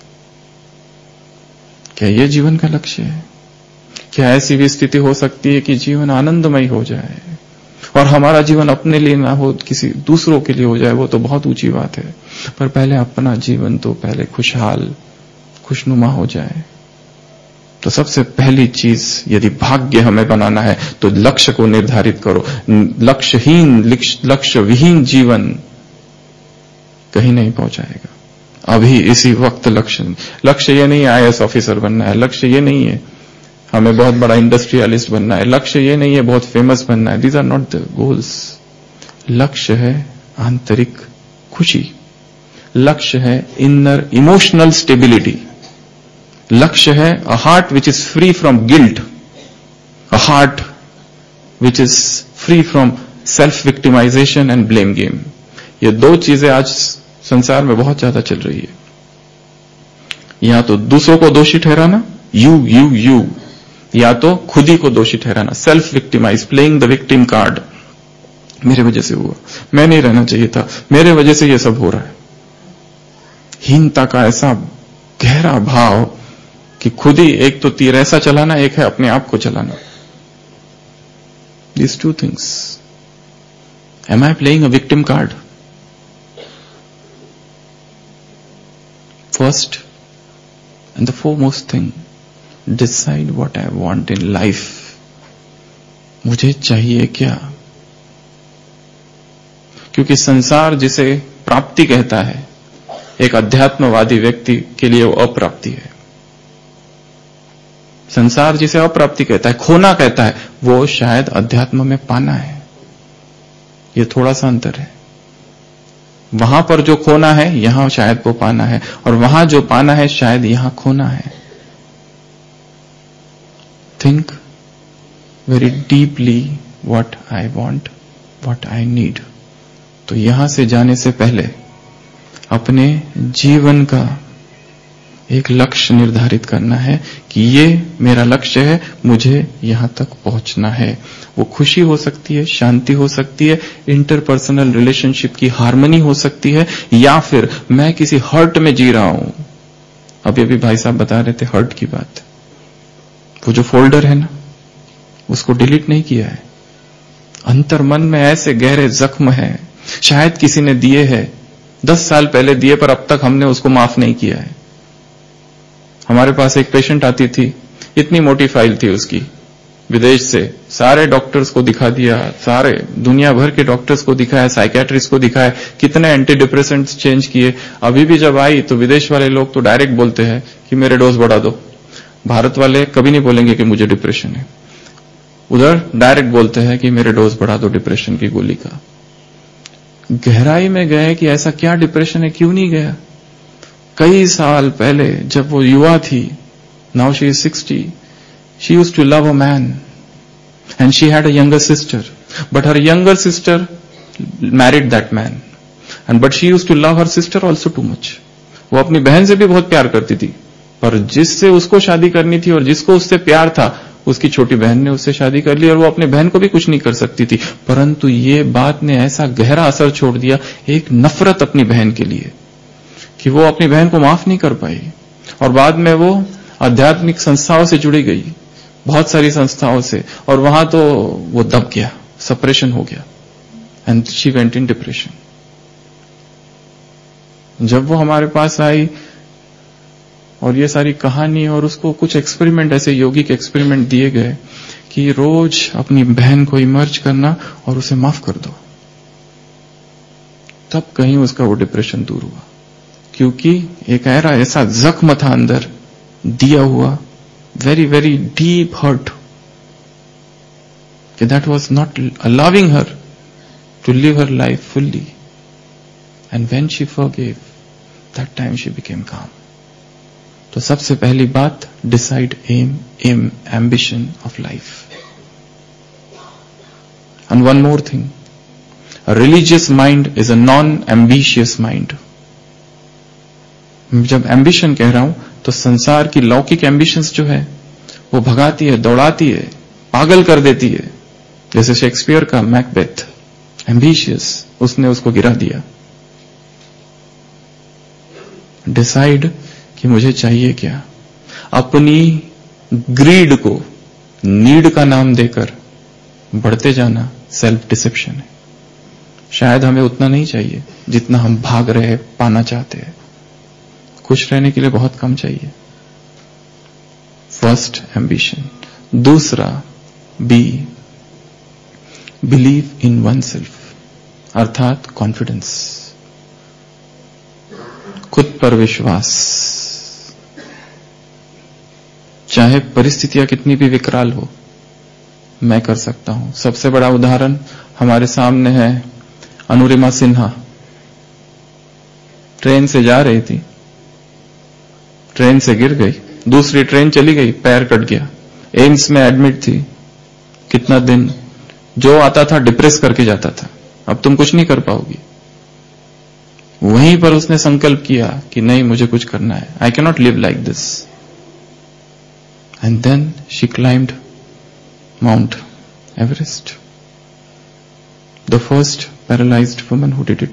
क्या यह जीवन का लक्ष्य है? क्या ऐसी भी स्थिति हो सकती है कि जीवन आनंदमय हो जाए और हमारा जीवन अपने लिए ना हो, किसी दूसरों के लिए हो जाए? वो तो बहुत ऊंची बात है, पर पहले अपना जीवन तो पहले खुशहाल, खुशनुमा हो जाए। तो सबसे पहली चीज, यदि भाग्य हमें बनाना है तो लक्ष्य को निर्धारित करो। लक्ष्य विहीन जीवन कहीं नहीं पहुंचाएगा। अभी इसी वक्त लक्ष्य ये नहीं है IAS ऑफिसर बनना है, लक्ष्य ये नहीं है हमें बहुत बड़ा इंडस्ट्रियलिस्ट बनना है, लक्ष्य ये नहीं है बहुत फेमस बनना है। These are not the goals. लक्ष्य है आंतरिक खुशी, लक्ष्य है इनर इमोशनल स्टेबिलिटी, लक्ष्य है a heart which is free from guilt, a heart which is free from self victimisation and blame game. ये दो चीजें आज संसार में बहुत ज्यादा चल रही है। या तो दूसरों को दोषी ठहराना, यू, या तो खुद ही को दोषी ठहराना, self victimise, playing the victim card. मेरे वजह से हुआ, मैं नहीं रहना चाहिए था, मेरे वजह से ये सब हो रहा है। हीनता का ऐसा गहरा भाव कि खुद ही एक तो तीर ऐसा चलाना, एक है अपने आप को चलाना। These two things. Am I playing a victim card? First and the foremost thing, decide what I want in life. मुझे चाहिए क्या? क्योंकि संसार जिसे प्राप्ति कहता है, एक अध्यात्मवादी व्यक्ति के लिए वो अप्राप्ति है। संसार जिसे अप्राप्ति कहता है, खोना कहता है, वो शायद अध्यात्म में पाना है। ये थोड़ा सा अंतर है। वहां पर जो खोना है, यहां शायद वो पाना है, और वहां जो पाना है, शायद यहां खोना है। Think very deeply what I want, what I need. तो यहां से जाने से पहले अपने जीवन का एक लक्ष्य निर्धारित करना है कि ये मेरा लक्ष्य है, मुझे यहां तक पहुंचना है। वो खुशी हो सकती है, शांति हो सकती है, इंटरपर्सनल रिलेशनशिप की हार्मनी हो सकती है, या फिर मैं किसी हर्ट में जी रहा हूं। अभी भाई साहब बता रहे थे हर्ट की बात। वो जो फोल्डर है ना, उसको डिलीट नहीं किया है। अंतर मन में ऐसे गहरे जख्म है, शायद किसी ने दिए हैं, 10 साल पहले दिए, पर अब तक हमने उसको माफ नहीं किया है। हमारे पास एक पेशेंट आती थी, इतनी मोटी फाइल थी उसकी, विदेश से सारे डॉक्टर्स को दिखा दिया, सारे दुनिया भर के डॉक्टर्स को दिखाया, साइकेट्रिस्ट को दिखाया, कितने एंटी डिप्रेसेंट्स चेंज किए। अभी भी जब आई तो विदेश वाले लोग तो डायरेक्ट बोलते हैं कि मेरे डोज बढ़ा दो। भारत वाले कभी नहीं बोलेंगे कि मुझे डिप्रेशन है, उधर डायरेक्ट बोलते हैं कि मेरे डोज बढ़ा दो डिप्रेशन की गोली का। गहराई में गए कि ऐसा क्या डिप्रेशन है, क्यों नहीं गया। कई साल पहले जब वो युवा थी, now she is 60, she used to love a man and she had a younger sister, but her younger sister married that man, but she used to love her sister also too much. वो अपनी बहन से भी बहुत प्यार करती थी, पर जिससे उसको शादी करनी थी और जिसको उससे प्यार था, उसकी छोटी बहन ने उससे शादी कर ली और वो अपनी बहन को भी कुछ नहीं कर सकती थी। परंतु ये बात ने ऐसा गहरा असर छोड़ दिया, एक नफरत अपनी बहन के लिए, कि वो अपनी बहन को माफ नहीं कर पाई। और बाद में वो आध्यात्मिक संस्थाओं से जुड़ी गई, बहुत सारी संस्थाओं से, और वहां तो वो दब गया, सप्रेशन हो गया, and she went in depression. जब वो हमारे पास आई और ये सारी कहानी और उसको कुछ एक्सपेरिमेंट, ऐसे योगिक एक्सपेरिमेंट दिए गए कि रोज अपनी बहन को इमर्ज करना और उसे माफ कर दो, तब कहीं उसका वो डिप्रेशन दूर हुआ। क्योंकि एक ऐसा जख्म था अंदर दिया हुआ, very, very deep hurt, that was not allowing her to live her life fully. And when she forgave, that time she became calm. तो सबसे पहली बात, decide aim, ambition of life. And one more thing, a religious mind is a non-ambitious mind. जब ambition कह रहा हूं तो संसार की लौकिक एम्बिशंस जो है वो भगाती है, दौड़ाती है, पागल कर देती है। जैसे शेक्सपियर का मैकबेथ, एम्बिशियस, उसने उसको गिरा दिया। डिसाइड कि मुझे चाहिए क्या। अपनी ग्रीड को नीड का नाम देकर बढ़ते जाना सेल्फ डिसेप्शन है। शायद हमें उतना नहीं चाहिए जितना हम भाग रहे, पाना चाहते हैं। खुश रहने के लिए बहुत कम चाहिए। First ambition. दूसरा, बिलीव इन वन सेल्फ, अर्थात कॉन्फिडेंस, खुद पर विश्वास। चाहे परिस्थितियां कितनी भी विकराल हो, मैं कर सकता हूं। सबसे बड़ा उदाहरण हमारे सामने है अनुरिमा सिन्हा। ट्रेन से जा रही थी, ट्रेन से गिर गई, दूसरी ट्रेन चली गई, पैर कट गया, एम्स में एडमिट थी। कितना दिन जो आता था डिप्रेस करके जाता था, अब तुम कुछ नहीं कर पाओगी। वहीं पर उसने संकल्प किया कि नहीं, मुझे कुछ करना है, I can not live like this. And then she climbed Mount Everest, the first paralysed woman who did it.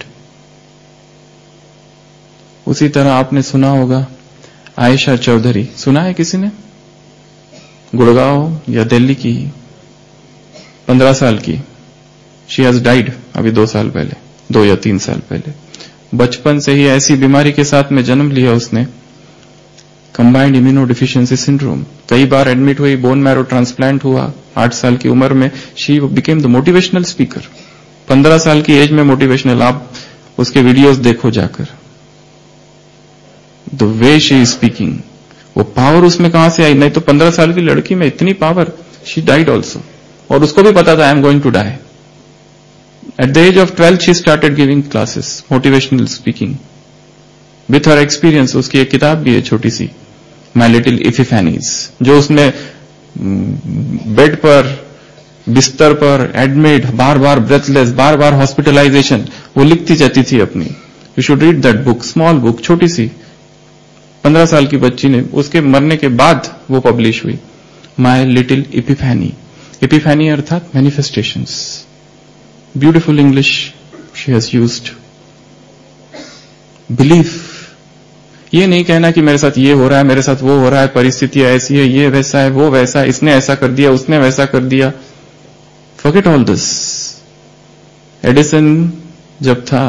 उसी तरह आपने सुना होगा आयशा चौधरी, सुना है किसी ने? गुड़गांव या दिल्ली की, 15 साल की। शी हैज डाइड अभी 2 साल पहले, 2 या 3 साल पहले। बचपन से ही ऐसी बीमारी के साथ में जन्म लिया उसने, कंबाइंड इम्यूनो डिफिशियंसी सिंड्रोम। कई बार एडमिट हुई, बोन मैरो ट्रांसप्लांट हुआ 8 साल की उम्र में। She became the motivational speaker. 15 साल की एज में मोटिवेशनल, आप उसके वीडियोस देखो जाकर। The way she is speaking, वो पावर उसमें कहां से आई? नहीं तो 15 साल की लड़की में इतनी पावर। शी डाइड ऑल्सो, और उसको भी पता था I am going to die. At the age of 12 she started giving classes, motivational speaking with her experience. उसकी एक किताब भी है छोटी सी, माई लिटिल इपिफैनीज, जो उसने बेड पर, बिस्तर पर एडमिट, बार बार ब्रेथलेस, बार बार हॉस्पिटलाइजेशन, वो लिखती जाती थी अपनी। You should read that book, small book, छोटी सी, 15 साल की बच्ची ने, उसके मरने के बाद वो पब्लिश हुई, माई लिटिल इपिफैनी। इपिफैनी अर्थात manifestations. Beautiful English she has used. Belief, ये नहीं कहना कि मेरे साथ ये हो रहा है, मेरे साथ वो हो रहा है, परिस्थितियां ऐसी है, ये वैसा है, वो वैसा है, इसने ऐसा कर दिया, उसने वैसा कर दिया। Forget all this. एडिसन जब था,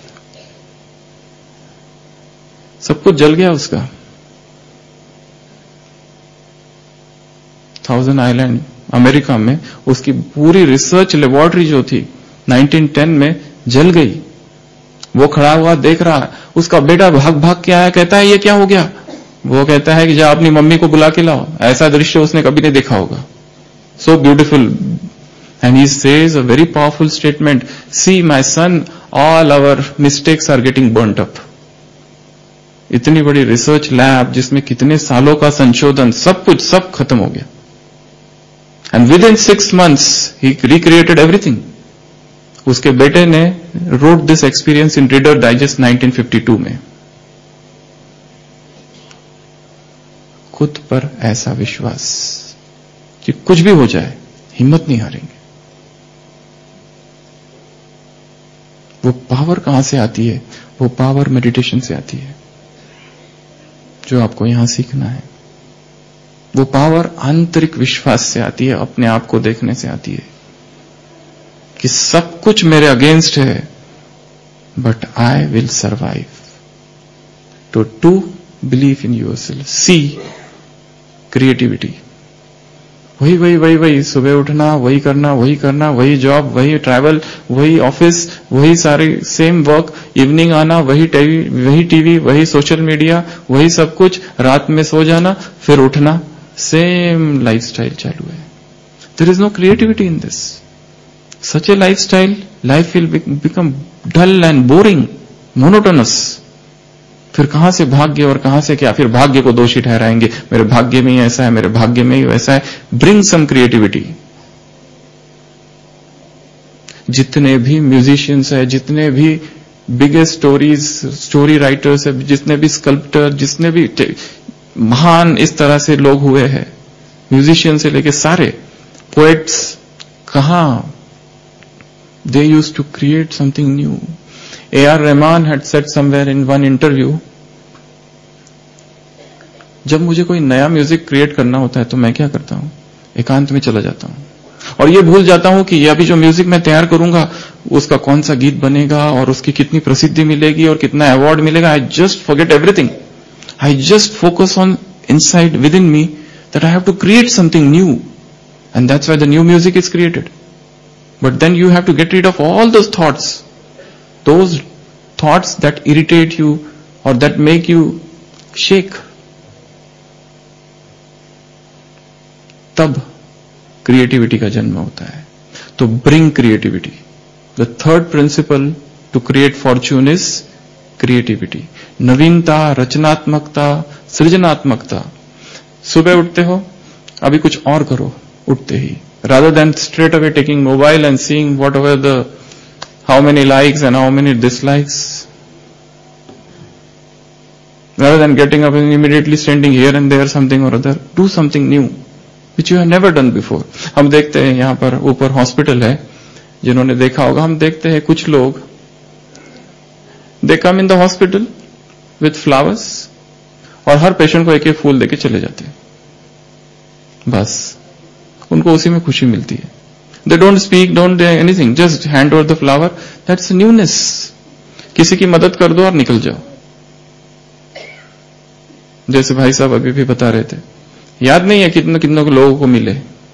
सब कुछ जल गया उसका। 1000 आइलैंड अमेरिका में, उसकी पूरी रिसर्च लेबोरेटरी जो थी 1910 में जल गई। वो खड़ा हुआ देख रहा, उसका बेटा भाग भाग के आया, कहता है ये क्या हो गया? वो कहता है कि जा अपनी मम्मी को बुला के लाओ। ऐसा दृश्य उसने कभी नहीं देखा होगा। So beautiful. And he says a very powerful statement, see my son, all our mistakes are getting burnt up. इतनी बड़ी रिसर्च लैब जिसमें कितने सालों का संशोधन, सब कुछ सब खत्म हो गया। And within 6 months he recreated everything. उसके बेटे ने wrote this experience in Reader Digest 1952 में। खुद पर ऐसा विश्वास कि कुछ भी हो जाए हिम्मत नहीं हारेंगे। वो पावर कहां से आती है? वो पावर मेडिटेशन से आती है, जो आपको यहां सीखना है। वो पावर आंतरिक विश्वास से आती है, अपने आप को देखने से आती है कि सब कुछ मेरे अगेंस्ट है, but I will survive. To believe in yourself. See creativity. वही सुबह उठना, वही करना, वही जॉब, वही ट्रैवल, वही ऑफिस, वही सारे सेम वर्क, इवनिंग आना, वही टीवी, वही सोशल मीडिया, वही सब कुछ, रात में सो जाना, फिर उठना, सेम लाइफस्टाइल चालू है। There is no creativity in this. Such a lifestyle, life will become dull and boring, monotonous. फिर कहां से भाग्य और कहां से क्या? फिर भाग्य को दोषी ठहराएंगे, मेरे भाग्य में ही ऐसा है, मेरे भाग्य में ही वैसा है। Bring some creativity. जितने भी म्यूजिशियंस है, जितने भी बिगेस्ट स्टोरी राइटर्स है, जितने भी स्कल्प्टर, जितने भी महान इस तरह से लोग हुए हैं, म्यूजिशियन से लेके सारे पोएट्स, कहां they used to create something new. A.R. Rahman had said somewhere in one interview, जब मुझे कोई नया म्यूजिक क्रिएट करना होता है तो मैं क्या करता हूं? एकांत में चला जाता हूं और ये भूल जाता हूं कि ये अभी जो म्यूजिक मैं तैयार करूंगा उसका कौन सा गीत बनेगा और उसकी कितनी प्रसिद्धि मिलेगी और कितना अवार्ड मिलेगा। I just forget everything. I just focus on inside within me that I have to create something new, and that's why the new music is created. But then you have to get rid of all those thoughts that irritate you or that make you shake. तब क्रिएटिविटी का जन्म होता है. तो bring creativity. The third principle to create fortune is creativity. नवीनता, रचनात्मकता, सृजनात्मकता. सुबह उठते हो, अभी कुछ और करो उठते ही. Rather than straight away taking mobile and seeing how many likes and how many dislikes. Rather than getting up and immediately sending here and there something or other, do something new, which you have never done before. हम देखते हैं यहाँ पर ऊपर हॉस्पिटल है, जिन्होंने देखा होगा, हम देखते हैं कुछ लोग, they come in the hospital with flowers और हर पेशेंट को एक एक फूल देके चले जाते हैं. बस उनको उसी में खुशी मिलती है. They don't speak, don't do anything, just hand over the flower. That's newness. किसी की मदद कर दो और निकल जाओ. जैसे भाई साहब अभी भी बता रहे थे, याद नहीं है कितने कितनों लोगों को मिले,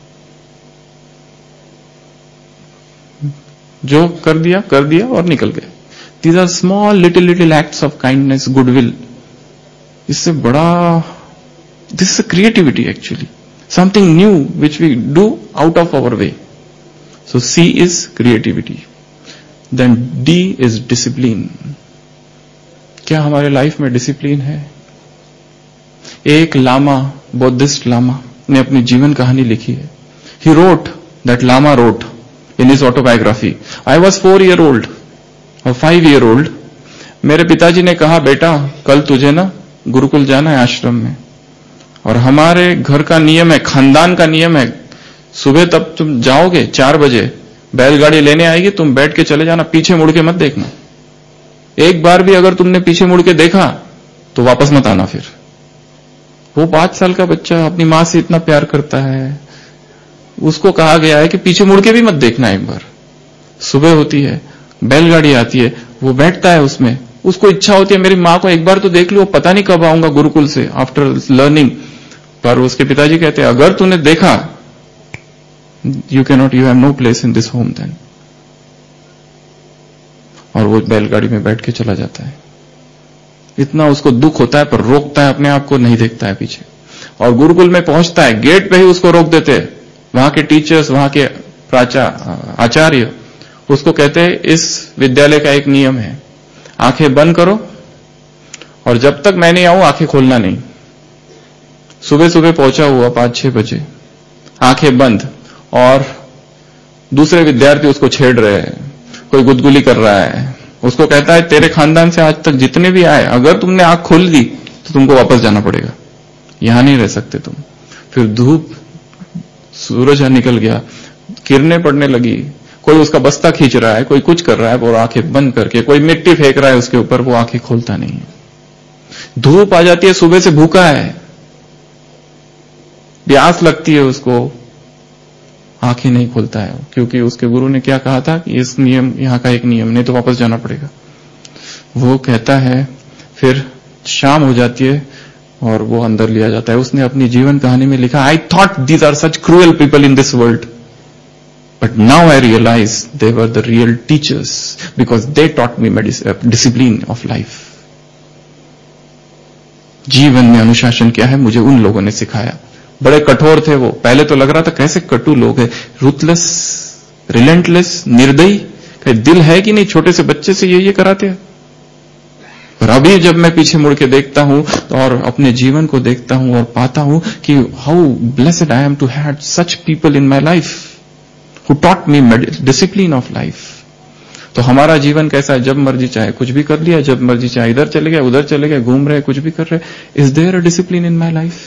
जो कर दिया और निकल गए. These are small little acts of kindness, goodwill. इससे बड़ा, this is creativity actually. Something new which we do out of our way. So C is creativity. Then D is discipline. क्या हमारे लाइफ में डिसिप्लिन है? एक लामा, बौद्धिस्ट लामा ने अपनी जीवन कहानी लिखी है. He wrote, that Lama wrote in his autobiography, I was 4 years old or 5 years old. मेरे पिताजी ने कहा, बेटा कल तुझे ना गुरुकुल जाना है आश्रम में, और हमारे घर का नियम है, खानदान का नियम है, सुबह तब तुम जाओगे 4 बजे, बैलगाड़ी लेने आएगी, तुम बैठ के चले जाना, पीछे मुड़ के मत देखना. एक बार भी अगर तुमने पीछे मुड़ के देखा तो वापस मत आना. फिर वो 5 साल का बच्चा अपनी मां से इतना प्यार करता है, उसको कहा गया है कि पीछे मुड़ के भी मत देखना. एक बार सुबह होती है, बैलगाड़ी आती है, वो बैठता है उसमें, उसको इच्छा होती है मेरी मां को एक बार तो देख लो, पता नहीं कब आऊंगा गुरुकुल से आफ्टर लर्निंग. पर उसके पिताजी कहते हैं, अगर तूने देखा you have no place in this home then. और वो बैलगाड़ी में बैठ के चला जाता है। इतना उसको दुख होता है, पर रोकता है अपने आप को, नहीं देखता है पीछे। और गुरुकुल में पहुंचता है, गेट पे ही उसको रोक देते हैं वहां के टीचर्स, वहां के आचार्य। उसको कहते हैं इस विद्यालय का एक नियम है, आंखें बंद करो और जब तक मैं नहीं आऊं आंखें खोलना नहीं। सुबह सुबह पहुंचा हुआ 5-6 बजे, आंखें बंद, और दूसरे विद्यार्थी उसको छेड़ रहे हैं, कोई गुदगुली कर रहा है। उसको कहता है तेरे खानदान से आज तक जितने भी आए, अगर तुमने आंख खोल दी तो तुमको वापस जाना पड़ेगा, यहां नहीं रह सकते तुम। फिर धूप, सूरज निकल गया, किरणें पड़ने लगी, कोई उसका बस्ता खींच रहा है, कोई कुछ कर रहा है, और आंखें बंद करके कोई मिट्टी फेंक रहा है उसके ऊपर, वो आंखें खोलता नहीं है। धूप आ जाती है, सुबह से भूखा है, प्यास लगती है उसको, आंखें नहीं खोलता है, क्योंकि उसके गुरु ने क्या कहा था कि इस नियम, यहां का एक नियम, नहीं तो वापस जाना पड़ेगा। वो कहता है, फिर शाम हो जाती है और वो अंदर लिया जाता है। उसने अपनी जीवन कहानी में लिखा, I thought these are such cruel people in this world, but now I realise they were the real teachers because they taught me discipline of life. जीवन में अनुशासन क्या है मुझे उन लोगों ने सिखाया। बड़े कठोर थे वो, पहले तो लग रहा था कैसे कटु लोग हैं, रूथलेस, रिलेंटलेस, निर्दयी, कहीं दिल है कि नहीं, छोटे से बच्चे से ये कराते हैं। पर अभी जब मैं पीछे मुड़ के देखता हूं और अपने जीवन को देखता हूं और पाता हूं कि how blessed I am to have such people in my life who taught me discipline of life. तो हमारा जीवन कैसा है, जब मर्जी चाहे कुछ भी कर लिया, जब मर्जी चाहे इधर चले गए, उधर चले गए, घूम रहे, कुछ भी कर रहे। Is there a discipline in my life?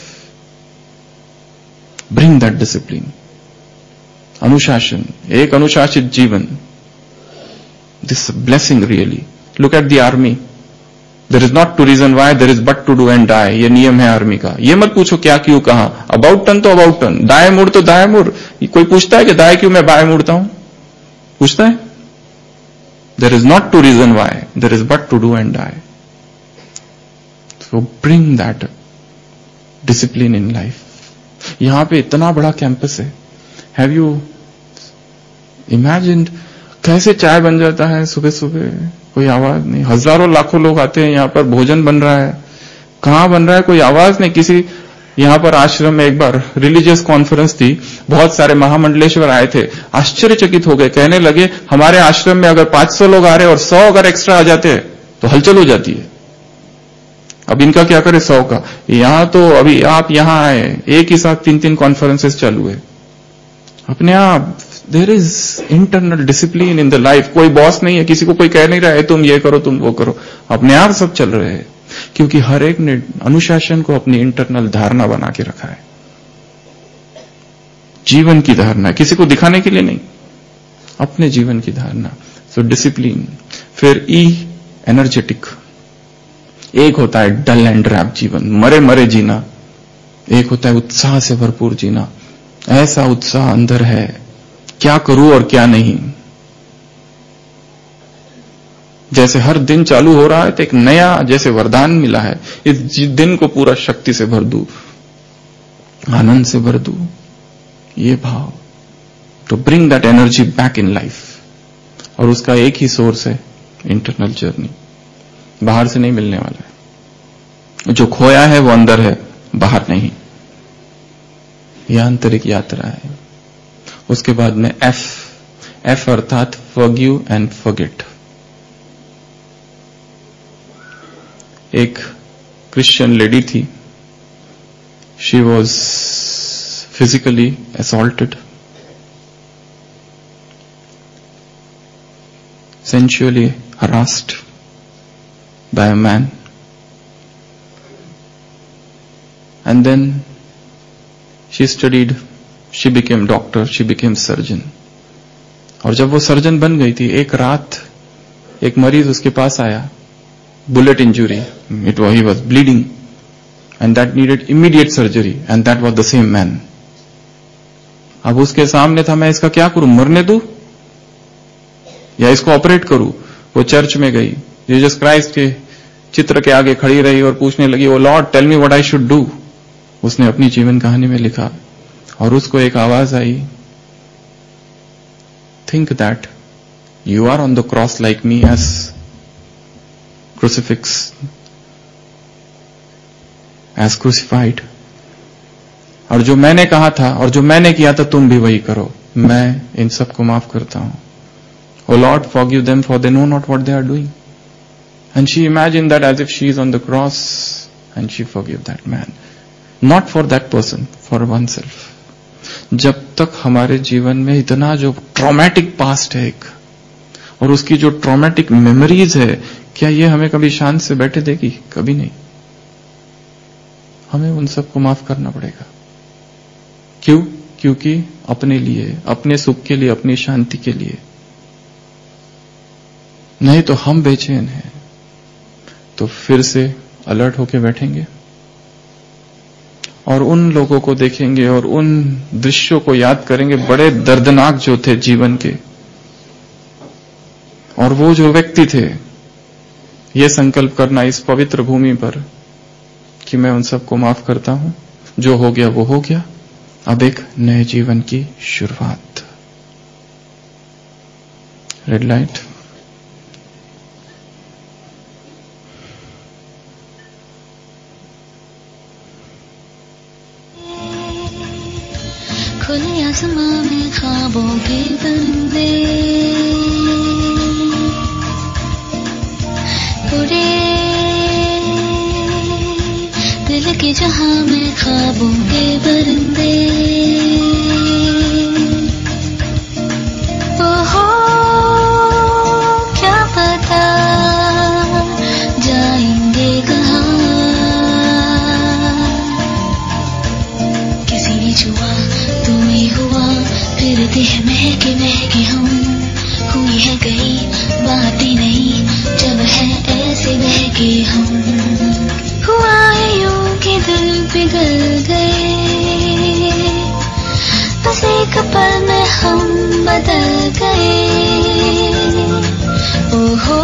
Bring that discipline, अनुशासन, एक अनुशासित जीवन, this blessing really. Look at the army, there is not to reason why, there is but to do and die. ये नियम है आर्मी का। ये मत पूछो क्या क्यों कहां, अबाउट टर्न तो अबाउट टर्न, दाएं मुड़ तो दाएं मुड़। कोई पूछता है कि दाएं क्यों मैं बाएं मुड़ता हूं? पूछता है? There is not to reason why, there is but to do and die. So bring that discipline in life. यहां पे इतना बड़ा कैंपस है, हैव यू इमेजिन्ड कैसे चाय बन जाता है सुबह सुबह, कोई आवाज नहीं, हजारों लाखों लोग आते हैं, यहां पर भोजन बन रहा है, कहां बन रहा है, कोई आवाज नहीं। किसी यहां पर आश्रम में एक बार रिलीजियस कॉन्फ्रेंस थी, बहुत सारे महामंडलेश्वर आए थे, आश्चर्यचकित हो गए, कहने लगे हमारे आश्रम में अगर 500 लोग आ रहे और 100 अगर एक्स्ट्रा आ जाते तो हलचल हो जाती है। अब इनका क्या करे 100 का, यहां तो अभी आप यहां आए, एक ही साथ 3-3 कॉन्फ्रेंसेस चालू है। अपने आप there is internal discipline in the life. कोई बॉस नहीं है, किसी को कोई कह नहीं रहा है तुम ये करो तुम वो करो, अपने आप सब चल रहे हैं, क्योंकि हर एक ने अनुशासन को अपनी इंटरनल धारणा बना के रखा है, जीवन की धारणा, किसी को दिखाने के लिए नहीं, अपने जीवन की धारणा। So discipline. फिर ई, एनर्जेटिक। एक होता है डल एंड ड्रैप जीवन, मरे मरे जीना, एक होता है उत्साह से भरपूर जीना। ऐसा उत्साह अंदर है, क्या करूं और क्या नहीं। जैसे हर दिन चालू हो रहा है तो एक नया जैसे वरदान मिला है, इस दिन को पूरा शक्ति से भर दूं, आनंद से भर दूं, ये भाव। तो bring that energy back in life. और उसका एक ही सोर्स है, इंटरनल जर्नी, बाहर से नहीं मिलने वाला है। जो खोया है वो अंदर है, बाहर नहीं। यह आंतरिक यात्रा है। उसके बाद में एफ अर्थात फॉरगिव एंड फॉरगेट। एक क्रिश्चियन लेडी थी, she was physically assaulted, sensually harassed by a man, and then she studied, she became doctor, she became surgeon. और जब वो सर्जन बन गई थी, एक रात एक मरीज उसके पास आया, bullet injury, he was bleeding and that needed immediate surgery and that was the same man. अब उसके सामने था, मैं इसका क्या करूं, मरने दूं या इसको ऑपरेट करूं? वो चर्च में गई, जीसस क्राइस्ट के चित्र के आगे खड़ी रही और पूछने लगी, oh Lord tell me what I should do. उसने अपनी जीवन कहानी में लिखा और उसको एक आवाज आई, think that you are on the cross like me as crucifix, as crucified. और जो मैंने कहा था और जो मैंने किया था तुम भी वही करो. मैं इन सबको माफ करता हूं. O Lord, forgive them, for they know not what they are doing. And she imagined that as if she is on the cross, and she forgave that man. Not for that person, for oneself. जब तक हमारे जीवन में इतना जो ट्रॉमेटिक पास्ट है एक, और उसकी जो ट्रॉमेटिक मेमोरीज है, क्या ये हमें कभी शांत से बैठे देगी? कभी नहीं. हमें उन सबको माफ करना पड़ेगा. क्यों? क्योंकि अपने लिए, अपने सुख के लिए, अपनी शांति के लिए. नहीं तो हम बेचैन हैं, तो फिर से अलर्ट होके बैठेंगे और उन लोगों को देखेंगे और उन दृश्यों को याद करेंगे बड़े दर्दनाक जो थे जीवन के. और वो जो व्यक्ति थे, ये संकल्प करना इस पवित्र भूमि पर कि मैं उन सबको माफ करता हूं, जो हो गया वो हो गया, अब एक नए जीवन की शुरुआत. Red light. खुले आसमां में ख्वाबों के बंदे उड़े, दिल के जहां में ख्वाबों के बंदे. ओहो क्या पता जाएंगे कहां. किसी ने छुआ तुम्हें हुआ, फिर देह महके महके हम. हुई है कई बातें नहीं, जब है ऐसे बहके हम. हुआ है यूं कि दिल पिघल गए, बस एक पल में हम बदल गए. ओहो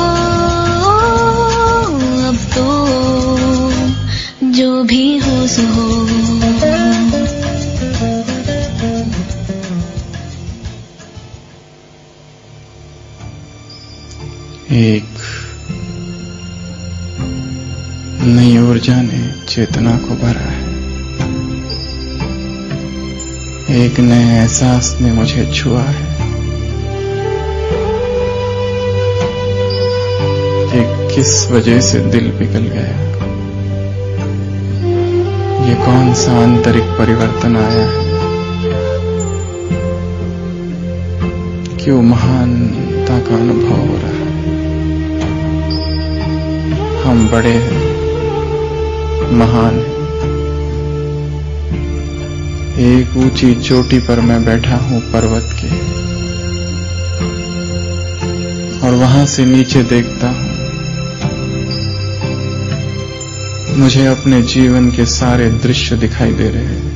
अब तो जो भी हो सो हो. एक नई ऊर्जा ने चेतना को भरा है. एक नए एहसास ने मुझे छुआ है. कि किस वजह से दिल पिघल गया, ये कौन सा आंतरिक परिवर्तन आया है, क्यों महानता का अनुभव हो रहा है. हम बड़े हैं, महान हैं. एक ऊंची चोटी पर मैं बैठा हूं पर्वत के, और वहां से नीचे देखता हूं. मुझे अपने जीवन के सारे दृश्य दिखाई दे रहे हैं.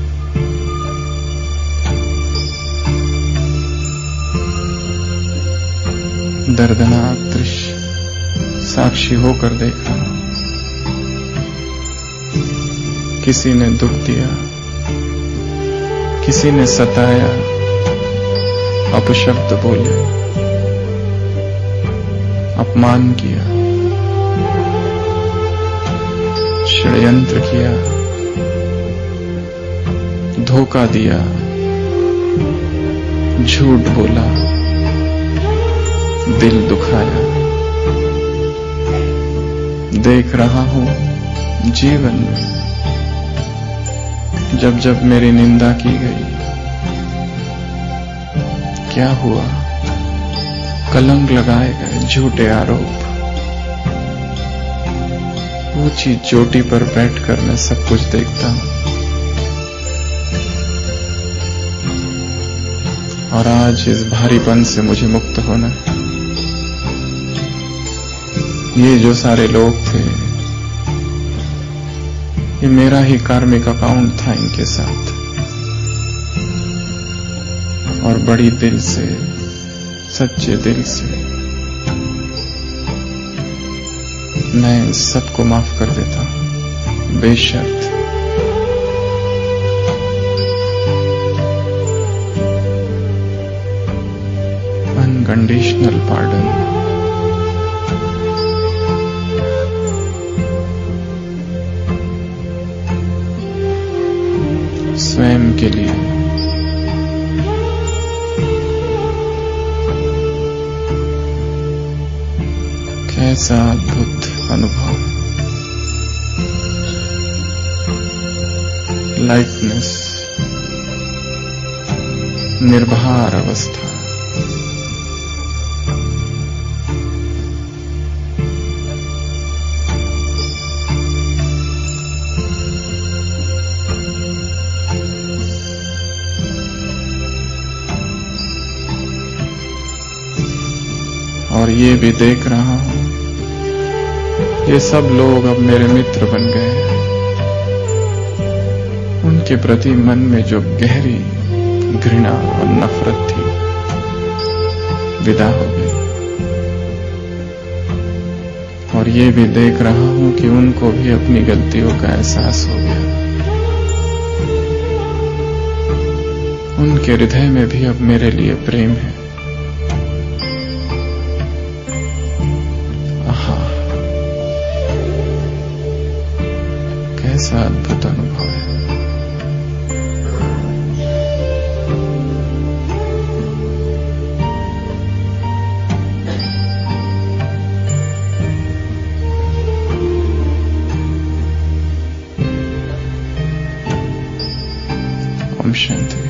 दर्दनाक दृश्य साक्षी होकर देखा. किसी ने दुख दिया, किसी ने सताया, अपशब्द बोले, अपमान किया, षड्यंत्र किया, धोखा दिया, झूठ बोला, दिल दुखाया. देख रहा हूं जीवन में जब जब मेरी निंदा की गई, क्या हुआ, कलंक लगाए गए झूठे आरोप. ऊंची चोटी पर बैठकर मैं सब कुछ देखता हूं. और आज इस भारीपन से मुझे मुक्त होना है. ये जो सारे लोग थे, ये मेरा ही कार्मिक अकाउंट था इनके साथ. और बड़ी दिल से, सच्चे दिल से मैं इन सबको माफ कर देता हूं, बेशर्त. Unconditional pardon. स्वयं के लिए कैसा अद्भुत अनुभव। लाइटनेस, निर्भर अवस्था। और ये भी देख रहा हूं, ये सब लोग अब मेरे मित्र बन गए हैं। उनके प्रति मन में जो गहरी घृणा और नफरत थी, विदा हो गई। और ये भी देख रहा हूं कि उनको भी अपनी गलतियों का एहसास हो गया। उनके हृदय में भी अब मेरे लिए प्रेम है। कैसा अद्भुत अनुभव है। ओम शांति।